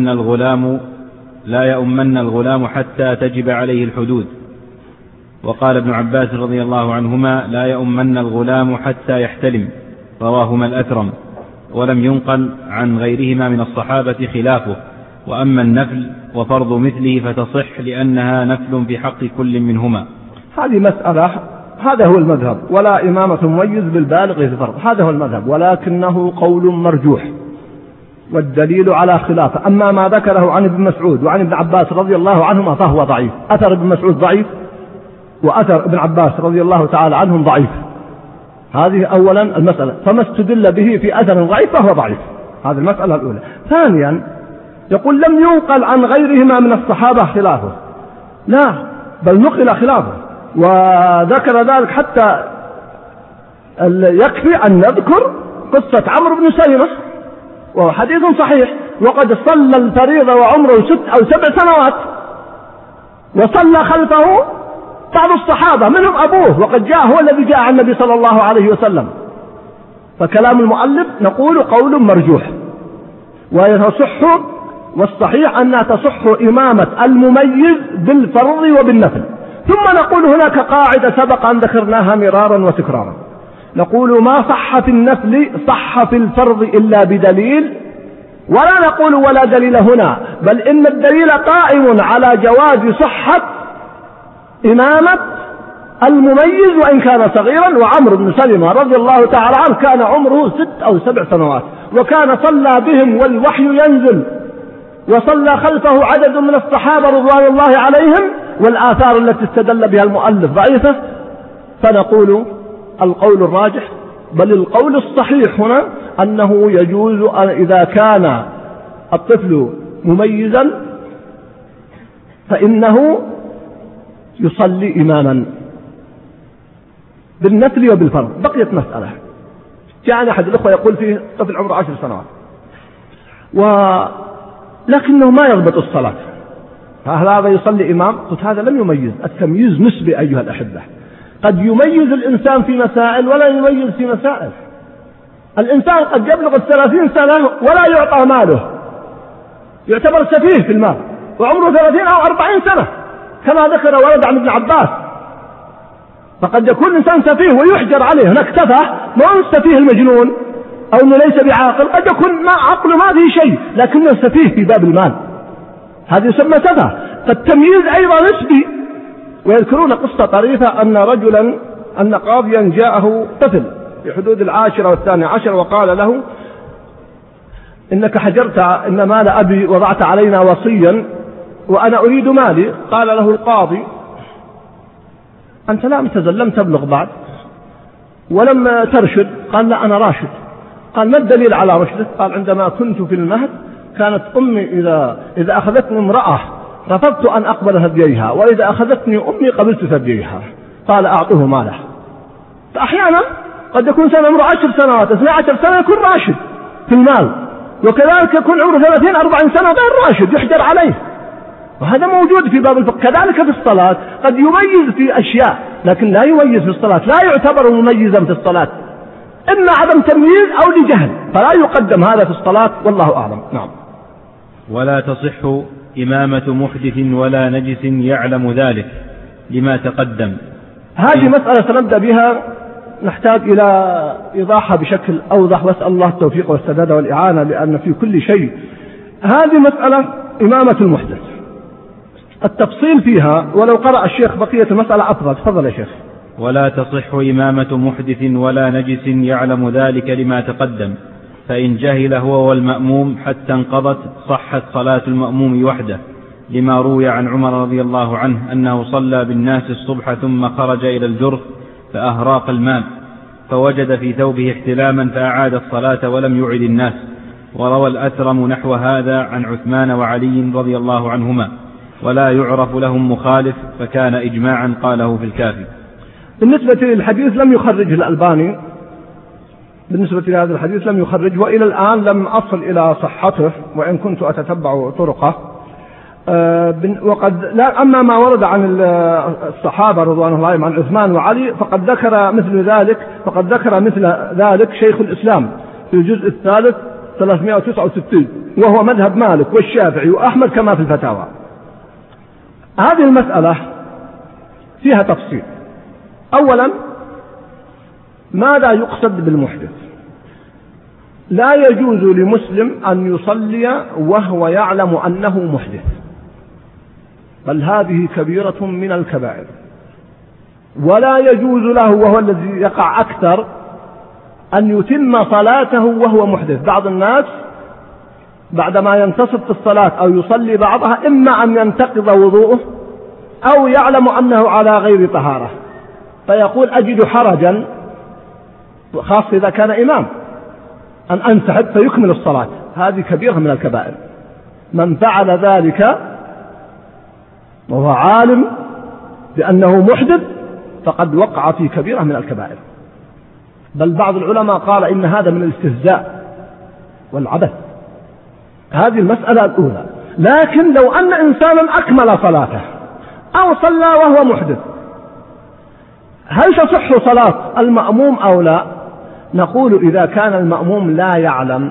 Speaker 4: يؤمن الغلام حتى تجب عليه الحدود. وقال ابن عباس رضي الله عنهما: لا يؤمن الغلام حتى يحتلم. رواهما الأثرم، ولم ينقل عن غيرهما من الصحابة خلافه. وأما النفل وفرض مثله فتصح لأنها نفل في حق كل منهما.
Speaker 3: هذه مسألة، هذا هو المذهب، ولا إمامة مميز بالبالغ في الفرض، هذا هو المذهب، ولكنه قول مرجوح والدليل على خلافه. أما ما ذكره عن ابن مسعود وعن ابن عباس رضي الله عنهما فهو ضعيف. أثر ابن مسعود ضعيف، وأثر ابن عباس رضي الله تعالى عنهم ضعيف. هذه أولا المسألة، فما استدل به في أثر ضعيف فهو ضعيف. هذه المسألة الأولى. ثانيا يقول لم ينقل عن غيرهما من الصحابة خلافه، لا، بل نقل خلافه، وذكر ذلك حتى يكفي أن نذكر قصة عمرو بن سلمة، وهو حديث صحيح، وقد صلى الفريضة وعمره 6 أو 7 سنوات، وصلى خلفه بعض الصحابة منهم أبوه، وقد جاء هو الذي جاء عن النبي صلى الله عليه وسلم. فكلام المؤلف نقول قول مرجوح، ويصح، والصحيح أنها تصح إمامة المميز بالفرض وبالنفل. ثم نقول هناك قاعدة سبق أن ذكرناها مرارا وتكرارا، نقول ما صح في النفل صح في الفرض إلا بدليل، ولا نقول ولا دليل هنا، بل إن الدليل قائم على جواز صحة إمامة المميز وإن كان صغيرا. وعمرو بن سلمة رضي الله تعالى عنه كان عمره 6 أو 7 سنوات، وكان صلى بهم والوحي ينزل، وصلى خلفه عدد من الصحابة رضوان الله عليهم، والآثار التي استدل بها المؤلف ضعيفة. فنقول القول الراجح بل القول الصحيح هنا أنه يجوز إذا كان الطفل مميزا فإنه يصلي إماما بالنفل وبالفرض. بقيت مسألة، جاءني أحد الأخوة يقول فيه طفل عمره 10 سنوات لكنه ما يضبط الصلاة، فهل هذا يصلي إمام؟ قلت هذا لم يميز. التمييز نسبي أيها الأحبة، قد يميز الإنسان في مسائل ولا يميز في مسائل. الإنسان قد يبلغ 30 سنة ولا يعطى ماله، يعتبر سفيه في المال، وعمره 30 أو 40 سنة كما ذكر ولد عن ابن عباس. فقد يكون الإنسان سفيه ويحجر عليه، هناك تفه، ما هو السفيه المجنون أو أنه ليس بعاقل، قد يكون ما عقله ما فيه شيء لكنه سفيه في باب المال، هذا يسمى تفه. فالتمييز أيضا نسبي. ويذكرون قصة طريفة أن قاضيا جاءه طفل في حدود 10 و12 وقال له إنك حجرت إن مال أبي وضعت علينا وصيا وأنا أريد مالي. قال له القاضي أنت لم تبلغ بعد ولم ترشد. قال لا أنا راشد. قال ما الدليل على رشدك؟ قال عندما كنت في المهد كانت أمي إذا أخذتني امرأة رفضت أن أقبل هديها، وإذا أخذتني أمي قبلت هديها. قال أعطوه ماله. فأحيانا قد يكون إنسان عمره 10 سنوات 12 سنة يكون راشد في المال، وكذلك يكون عمره 30 40 سنة غير راشد يحجر عليه، وهذا موجود في باب الفقه. كذلك في الصلاة قد يميز في أشياء لكن لا يميز في الصلاة، لا يعتبر مميزا في الصلاة، إما عدم تمييز أو لجهل، فلا يقدم هذا في الصلاة والله أعلم. نعم.
Speaker 4: ولا تصح إمامة محدث ولا نجس يعلم ذلك لما تقدم.
Speaker 3: هذه مسألة سنبدأ بها، نحتاج إلى إيضاحها بشكل أوضح، وأسأل الله التوفيق والسداد والإعانة، لأن في كل شيء هذه مسألة إمامة المحدث التفصيل فيها، ولو قرأ الشيخ بقية المسألة أفضل. تفضل يا شيخ.
Speaker 4: ولا تصح إمامة محدث ولا نجس يعلم ذلك لما تقدم، فإن جهل هو والمأموم حتى انقضت صحت صلاة المأموم وحده، لما روي عن عمر رضي الله عنه أنه صلى بالناس الصبح ثم خرج إلى الجرف فأهراق الماء فوجد في ثوبه احتلاما فأعاد الصلاة ولم يعد الناس. وروى الأثرم نحو هذا عن عثمان وعلي رضي الله عنهما، ولا يعرف لهم مخالف، فكان إجماعا قاله في الكافي.
Speaker 3: بالنسبة للحديث لم يخرجه الألباني، بالنسبة لهذا الحديث لم يخرج، وإلى الآن لم أصل إلى صحته وإن كنت أتتبع طرقه. وقد لا، أما ما ورد عن الصحابة رضوان الله عليهم عن عثمان وعلي فقد ذكر مثل ذلك شيخ الإسلام في الجزء الثالث 369، وهو مذهب مالك والشافعي وأحمد كما في الفتاوى. هذه المسألة فيها تفصيل. أولا، ماذا يقصد بالمحدث؟ لا يجوز لمسلم أن يصلي وهو يعلم أنه محدث، بل هذه كبيرة من الكبائر. ولا يجوز له، وهو الذي يقع أكثر، أن يتم صلاته وهو محدث. بعض الناس بعدما ينتصف في الصلاة أو يصلي بعضها إما أن ينتقض وضوءه أو يعلم أنه على غير طهارة فيقول أجد حرجا، خاصة إذا كان إمام، أن أنسحب فيكمل الصلاة. هذه كبيرة من الكبائر. من فعل ذلك وهو عالم بأنه محدث فقد وقع في كبيرة من الكبائر، بل بعض العلماء قال إن هذا من الاستهزاء والعبث. هذه المسألة الأولى. لكن لو أن إنسانا أكمل صلاته أو صلى وهو محدث، هل تصح صلاة المأموم أو لا؟ نقول إذا كان المأموم لا يعلم.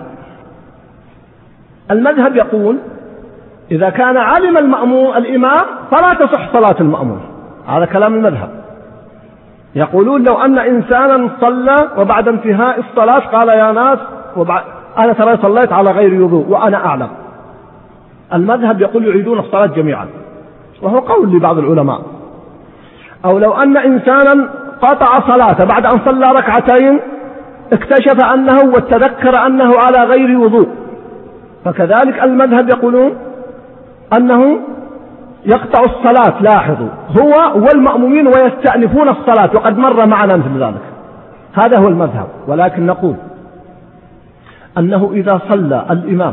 Speaker 3: المذهب يقول إذا كان علم الإمام فلا تصح صلاة المأموم. هذا كلام المذهب. يقولون لو أن إنسانا صلى وبعد انتهاء الصلاة قال يا ناس أنا ترى صليت على غير وضوء وأنا أعلم، المذهب يقول يعيدون الصلاة جميعا، وهو قول لبعض العلماء. أو لو أن إنسانا قطع صلاته بعد أن صلى ركعتين اكتشف أنه وتذكر أنه على غير وضوء، فكذلك المذهب يقولون أنه يقطع الصلاة. لاحظوا، هو والمأمومين ويستأنفون الصلاة، وقد مر معنا مثل ذلك. هذا هو المذهب. ولكن نقول أنه إذا صلى الإمام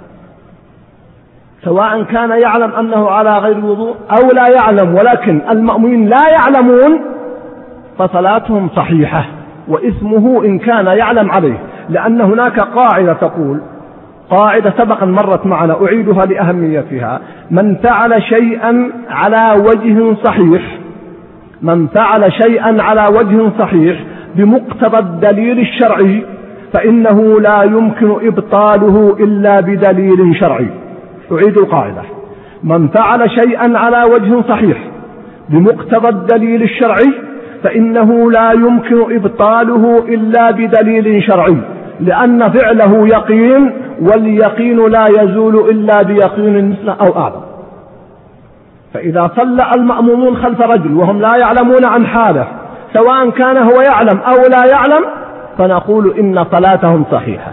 Speaker 3: سواء كان يعلم أنه على غير وضوء أو لا يعلم، ولكن المأمومين لا يعلمون، فصلاتهم صحيحة، وإثمه إن كان يعلم عليه. لأن هناك قاعدة تقول، قاعدة سبقا مرت معنا أعيدها لأهميتها: من فعل شيئا على وجه صحيح، من فعل شيئا على وجه صحيح بمقتضى الدليل الشرعي فإنه لا يمكن إبطاله إلا بدليل شرعي. أعيد القاعدة: من فعل شيئا على وجه صحيح بمقتضى الدليل الشرعي فإنه لا يمكن إبطاله إلا بدليل شرعي، لأن فعله يقين، واليقين لا يزول إلا بيقين مثله أو أعظم. فإذا صلى المأمومون خلف رجل وهم لا يعلمون عن حاله، سواء كان هو يعلم أو لا يعلم، فنقول إن صلاتهم صحيحة.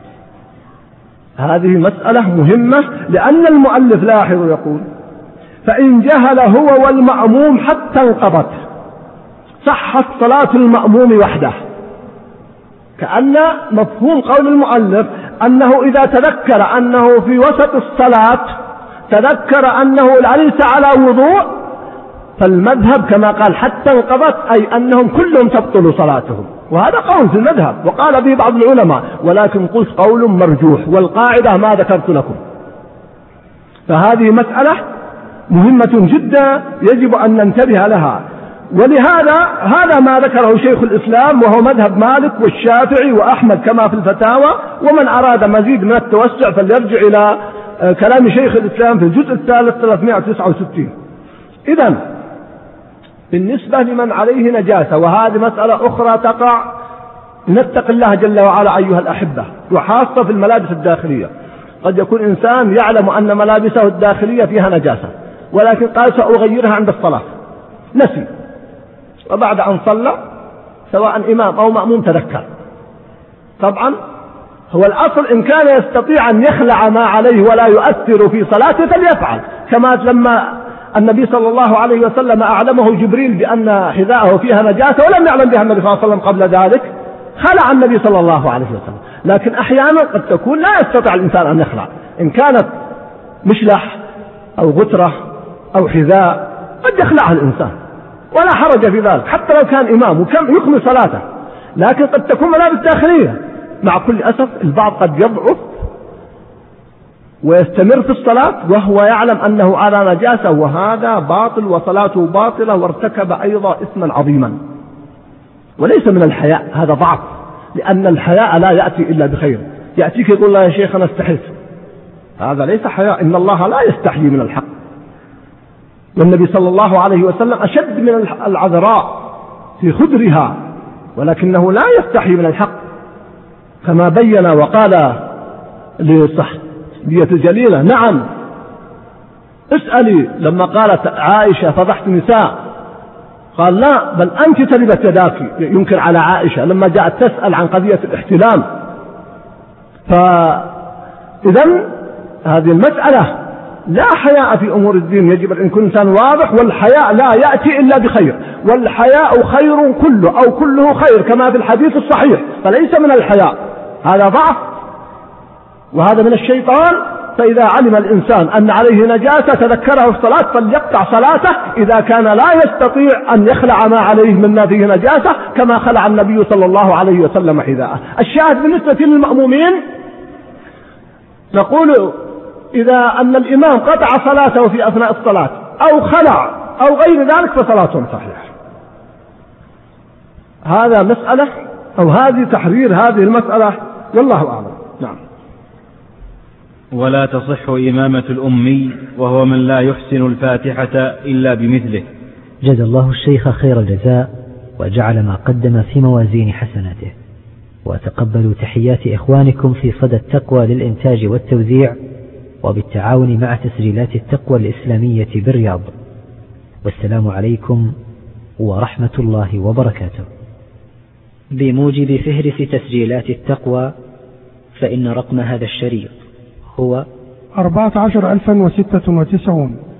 Speaker 3: هذه مسألة مهمة، لأن المؤلف لاحظ يقول: فإن جهل هو والمأموم حتى انقضت صحت صلاة المأموم وحده. كأن مفهوم قول المؤلف أنه إذا تذكر أنه في وسط الصلاة تذكر أنه ليس على وضوء، فالمذهب كما قال حتى انقضت، أي أنهم كلهم تبطل صلاتهم. وهذا قول في المذهب وقال به بعض العلماء، ولكن قلت قول مرجوح، والقاعدة ما ذكرت لكم. فهذه مسألة مهمة جدا يجب أن ننتبه لها. ولهذا هذا ما ذكره شيخ الإسلام، وهو مذهب مالك والشافعي وأحمد كما في الفتاوى. ومن أراد مزيد من التوسع فليرجع إلى كلام شيخ الإسلام في الجزء الثالث 369. إذن بالنسبة لمن عليه نجاسة، وهذه مسألة أخرى تقع، نتق الله جل وعلا أيها الأحبة، وحاصة في الملابس الداخلية. قد يكون إنسان يعلم أن ملابسه الداخلية فيها نجاسة، ولكن قال سأغيرها عند الصلاة، نسي، وبعد أن صلى سواء إمام أو مأموم تذكر. طبعا هو الأصل إن كان يستطيع أن يخلع ما عليه ولا يؤثر في صلاته فليفعل، كما لما النبي صلى الله عليه وسلم أعلمه جبريل بأن حذاءه فيها نجاسة ولم يعلم بها النبي صلى الله عليه وسلم قبل ذلك، خلع النبي صلى الله عليه وسلم. لكن أحيانا قد تكون لا يستطيع الإنسان أن يخلع، إن كانت مشلح أو غترة أو حذاء قد يخلعها الإنسان ولا حرج في ذلك، حتى لو كان إمام وكم يكمل صلاته. لكن قد تكون ملابس داخلية، مع كل أسف البعض قد يضعف ويستمر في الصلاة وهو يعلم أنه على نجاسة، وهذا باطل وصلاته باطلة، وارتكب أيضا إثما عظيما. وليس من الحياء، هذا ضعف، لأن الحياء لا يأتي إلا بخير. يأتيك يقول لا يا شيخ أنا استحيت، هذا ليس حياء، إن الله لا يستحيي من الحق. والنبي صلى الله عليه وسلم أشد من العذراء في خدرها، ولكنه لا يستحي من الحق، كما بين وقال لصحبية الجليلة: نعم اسألي، لما قالت عائشة فضحت نساء، قال لا بل أنت تربت يداك، ينكر على عائشة لما جاءت تسأل عن قضية الاحتلام. فإذن هذه المسألة لا حياء في أمور الدين، يجب أن يكون إنسان واضح، والحياء لا يأتي إلا بخير، والحياء خير كله أو كله خير كما في الحديث الصحيح، فليس من الحياء، هذا ضعف وهذا من الشيطان. فإذا علم الإنسان أن عليه نجاسة تذكره في الصلاة فليقطع صلاته إذا كان لا يستطيع أن يخلع ما عليه مما فيه نجاسة، كما خلع النبي صلى الله عليه وسلم حذاءه. الشاهد بالنسبة للمأمومين نقول إذا أن الإمام قطع صلاته في أثناء الصلاة أو خلع أو غير ذلك فصلاتهم صحيحة. هذا مسألة أو هذه تحرير هذه المسألة، والله أعلم. نعم.
Speaker 4: ولا تصح إمامة الأمي وهو من لا يحسن الفاتحة إلا بمثله.
Speaker 1: جزا الله الشيخ خير الجزاء وجعل ما قدم في موازين حسناته، وتقبلوا تحيات إخوانكم في صدى التقوى للإنتاج والتوزيع، وبالتعاون مع تسجيلات التقوى الإسلامية بالرياض. والسلام عليكم ورحمة الله وبركاته. بموجب فهرس تسجيلات التقوى، فإن رقم هذا الشريط هو
Speaker 2: 14096